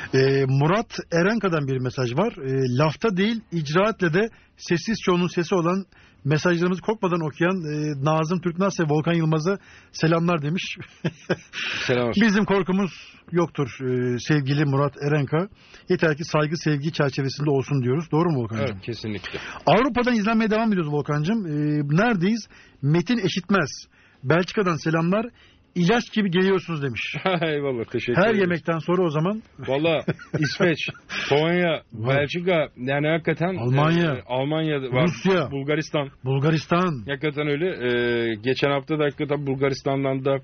Murat Erenka'dan bir mesaj var. Lafta değil, icraatle de sessiz çoğunun sesi olan mesajlarımızı korkmadan okuyan Nazım Türknaz ve Volkan Yılmaz'a selamlar demiş. Selam. Bizim korkumuz yoktur sevgili Murat Erenka. Yeter ki saygı, sevgi çerçevesinde olsun diyoruz. Doğru mu Volkan'cığım? Evet, kesinlikle. Avrupa'dan izlenmeye devam ediyoruz Volkan'cığım. Neredeyiz? Metin Eşitmez. Belçika'dan selamlar. İlaç gibi geliyorsunuz demiş. Eyvallah, teşekkür ederim. Her yemekten sonra o zaman. Valla İsveç, Polonya, Belçika, yani hakikaten Almanya var. Rusya, Bulgaristan. Hakikaten öyle. Geçen hafta da hakikaten Bulgaristan'dan da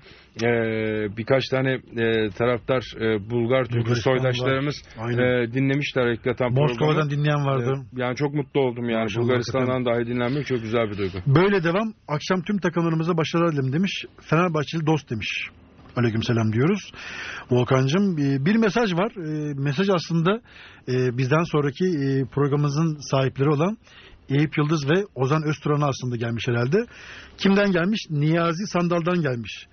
birkaç tane taraftar Bulgar Türk soydaşlarımız dinlemişler hakikaten. Moskova'dan dinleyen vardı. Yani çok mutlu oldum yani. Maşallah, Bulgaristan'dan dahi dinlenmek çok güzel bir duygu. Böyle devam. Akşam tüm takımlarımıza başarılar dilerim demiş. Fenerbahçeli dost demiş. Aleykümselam diyoruz. Volkan'cığım bir mesaj var. Mesaj aslında bizden sonraki programımızın sahipleri olan Eyüp Yıldız ve Ozan Özturan'a aslında gelmiş herhalde. Kimden gelmiş? Niyazi Sandal'dan gelmiş.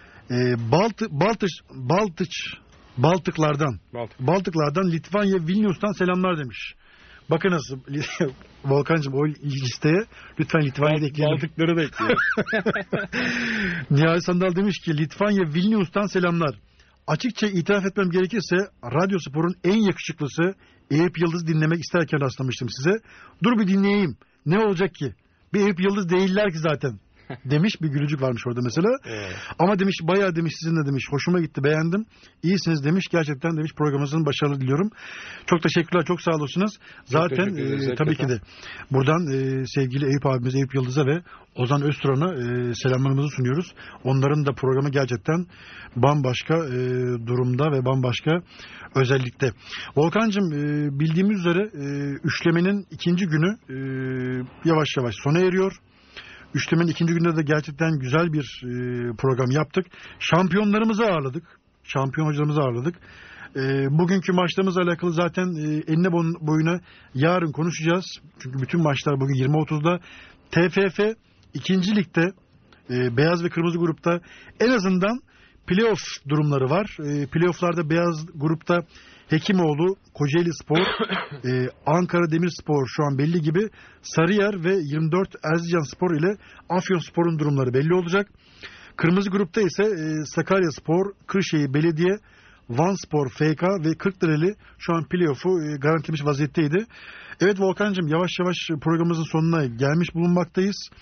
Baltıklardan Litvanya Vilnius'tan selamlar demiş. Bakınız Volkan'cığım o listeye lütfen Litvanya'yı da ekleyelim. Baltıkları da ekleyelim. Niyazi Sandal demiş ki Litvanya Vilnius'tan selamlar. açıkça itiraf etmem gerekirse Radyospor'un en yakışıklısı Eyüp Yıldız dinlemek isterken rastlamıştım size. Dur bir dinleyeyim. Ne olacak ki? Bir Eyüp Yıldız değiller ki zaten. Demiş, bir gülücük varmış orada mesela. Evet. Ama demiş, bayağı demiş, sizinle demiş, hoşuma gitti, beğendim. İyisiniz demiş, gerçekten demiş, programımızın başarılı diliyorum. Çok teşekkürler, çok sağ olasınız. Zaten tabii ki de buradan sevgili Eyüp abimize, Eyüp Yıldız'a ve Ozan Özturan'a selamlarımızı sunuyoruz. Onların da programı gerçekten bambaşka durumda ve bambaşka özellikle. Volkan'cığım, bildiğimiz üzere üçlemenin ikinci günü yavaş yavaş sona eriyor. Üçlemenin ikinci günde de gerçekten güzel bir program yaptık. Şampiyonlarımızı ağırladık. Şampiyon hocalarımızı ağırladık. Bugünkü maçlarımızla alakalı zaten enine boyuna yarın konuşacağız. Çünkü bütün maçlar bugün 20.30'da. TFF 2. Lig'de beyaz ve kırmızı grupta en azından playoff durumları var. Playoff'larda beyaz grupta Hekimoğlu, Kocaeli Spor, Ankara Demirspor şu an belli gibi. Sarıyer ve 24 Erzincan Spor ile Afyonspor'un durumları belli olacak. Kırmızı grupta ise Sakarya Spor, Kırşehir Belediye, Van Spor, FK ve Kırklareli şu an playoff'u garantilemiş vaziyetteydi. Evet Volkan'cığım, yavaş yavaş programımızın sonuna gelmiş bulunmaktayız.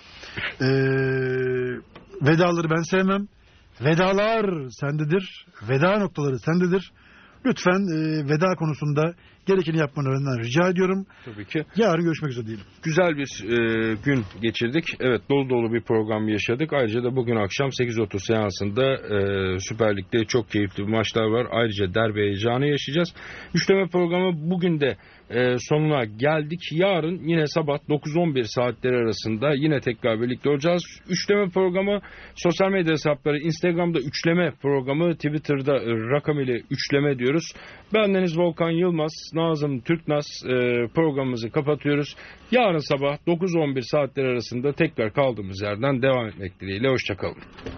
Vedaları ben sevmem. Vedalar sendedir. Veda noktaları sendedir. Lütfen veda konusunda gerekeni yapmanı rica ediyorum. Tabii ki. Yarın görüşmek üzere diyelim. Güzel bir gün geçirdik. Evet, dolu dolu bir program yaşadık. Ayrıca da bugün akşam 8.30 seansında Süper Lig'de çok keyifli bir maçlar var. Ayrıca derbi heyecanı yaşayacağız. Üçleme programı bugün de sonuna geldik. Yarın yine sabah 9-11 saatleri arasında yine tekrar birlikte olacağız. Üçleme programı sosyal medya hesapları, Instagram'da üçleme programı, Twitter'da rakam ile üçleme diyoruz. Bendeniz Volkan Yılmaz, Nazım Türknaz, programımızı kapatıyoruz. Yarın sabah 9-11 saatleri arasında tekrar kaldığımız yerden devam etmek dileğiyle. Hoşçakalın.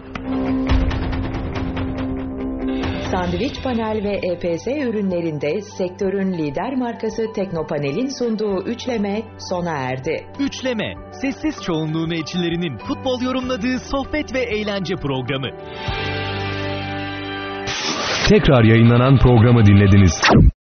Sandviç Panel ve EPS ürünlerinde sektörün lider markası Teknopanel'in sunduğu üçleme sona erdi. Üçleme, sessiz çoğunluğun elçilerinin futbol yorumladığı sohbet ve eğlence programı. Tekrar yayınlanan programı dinlediniz.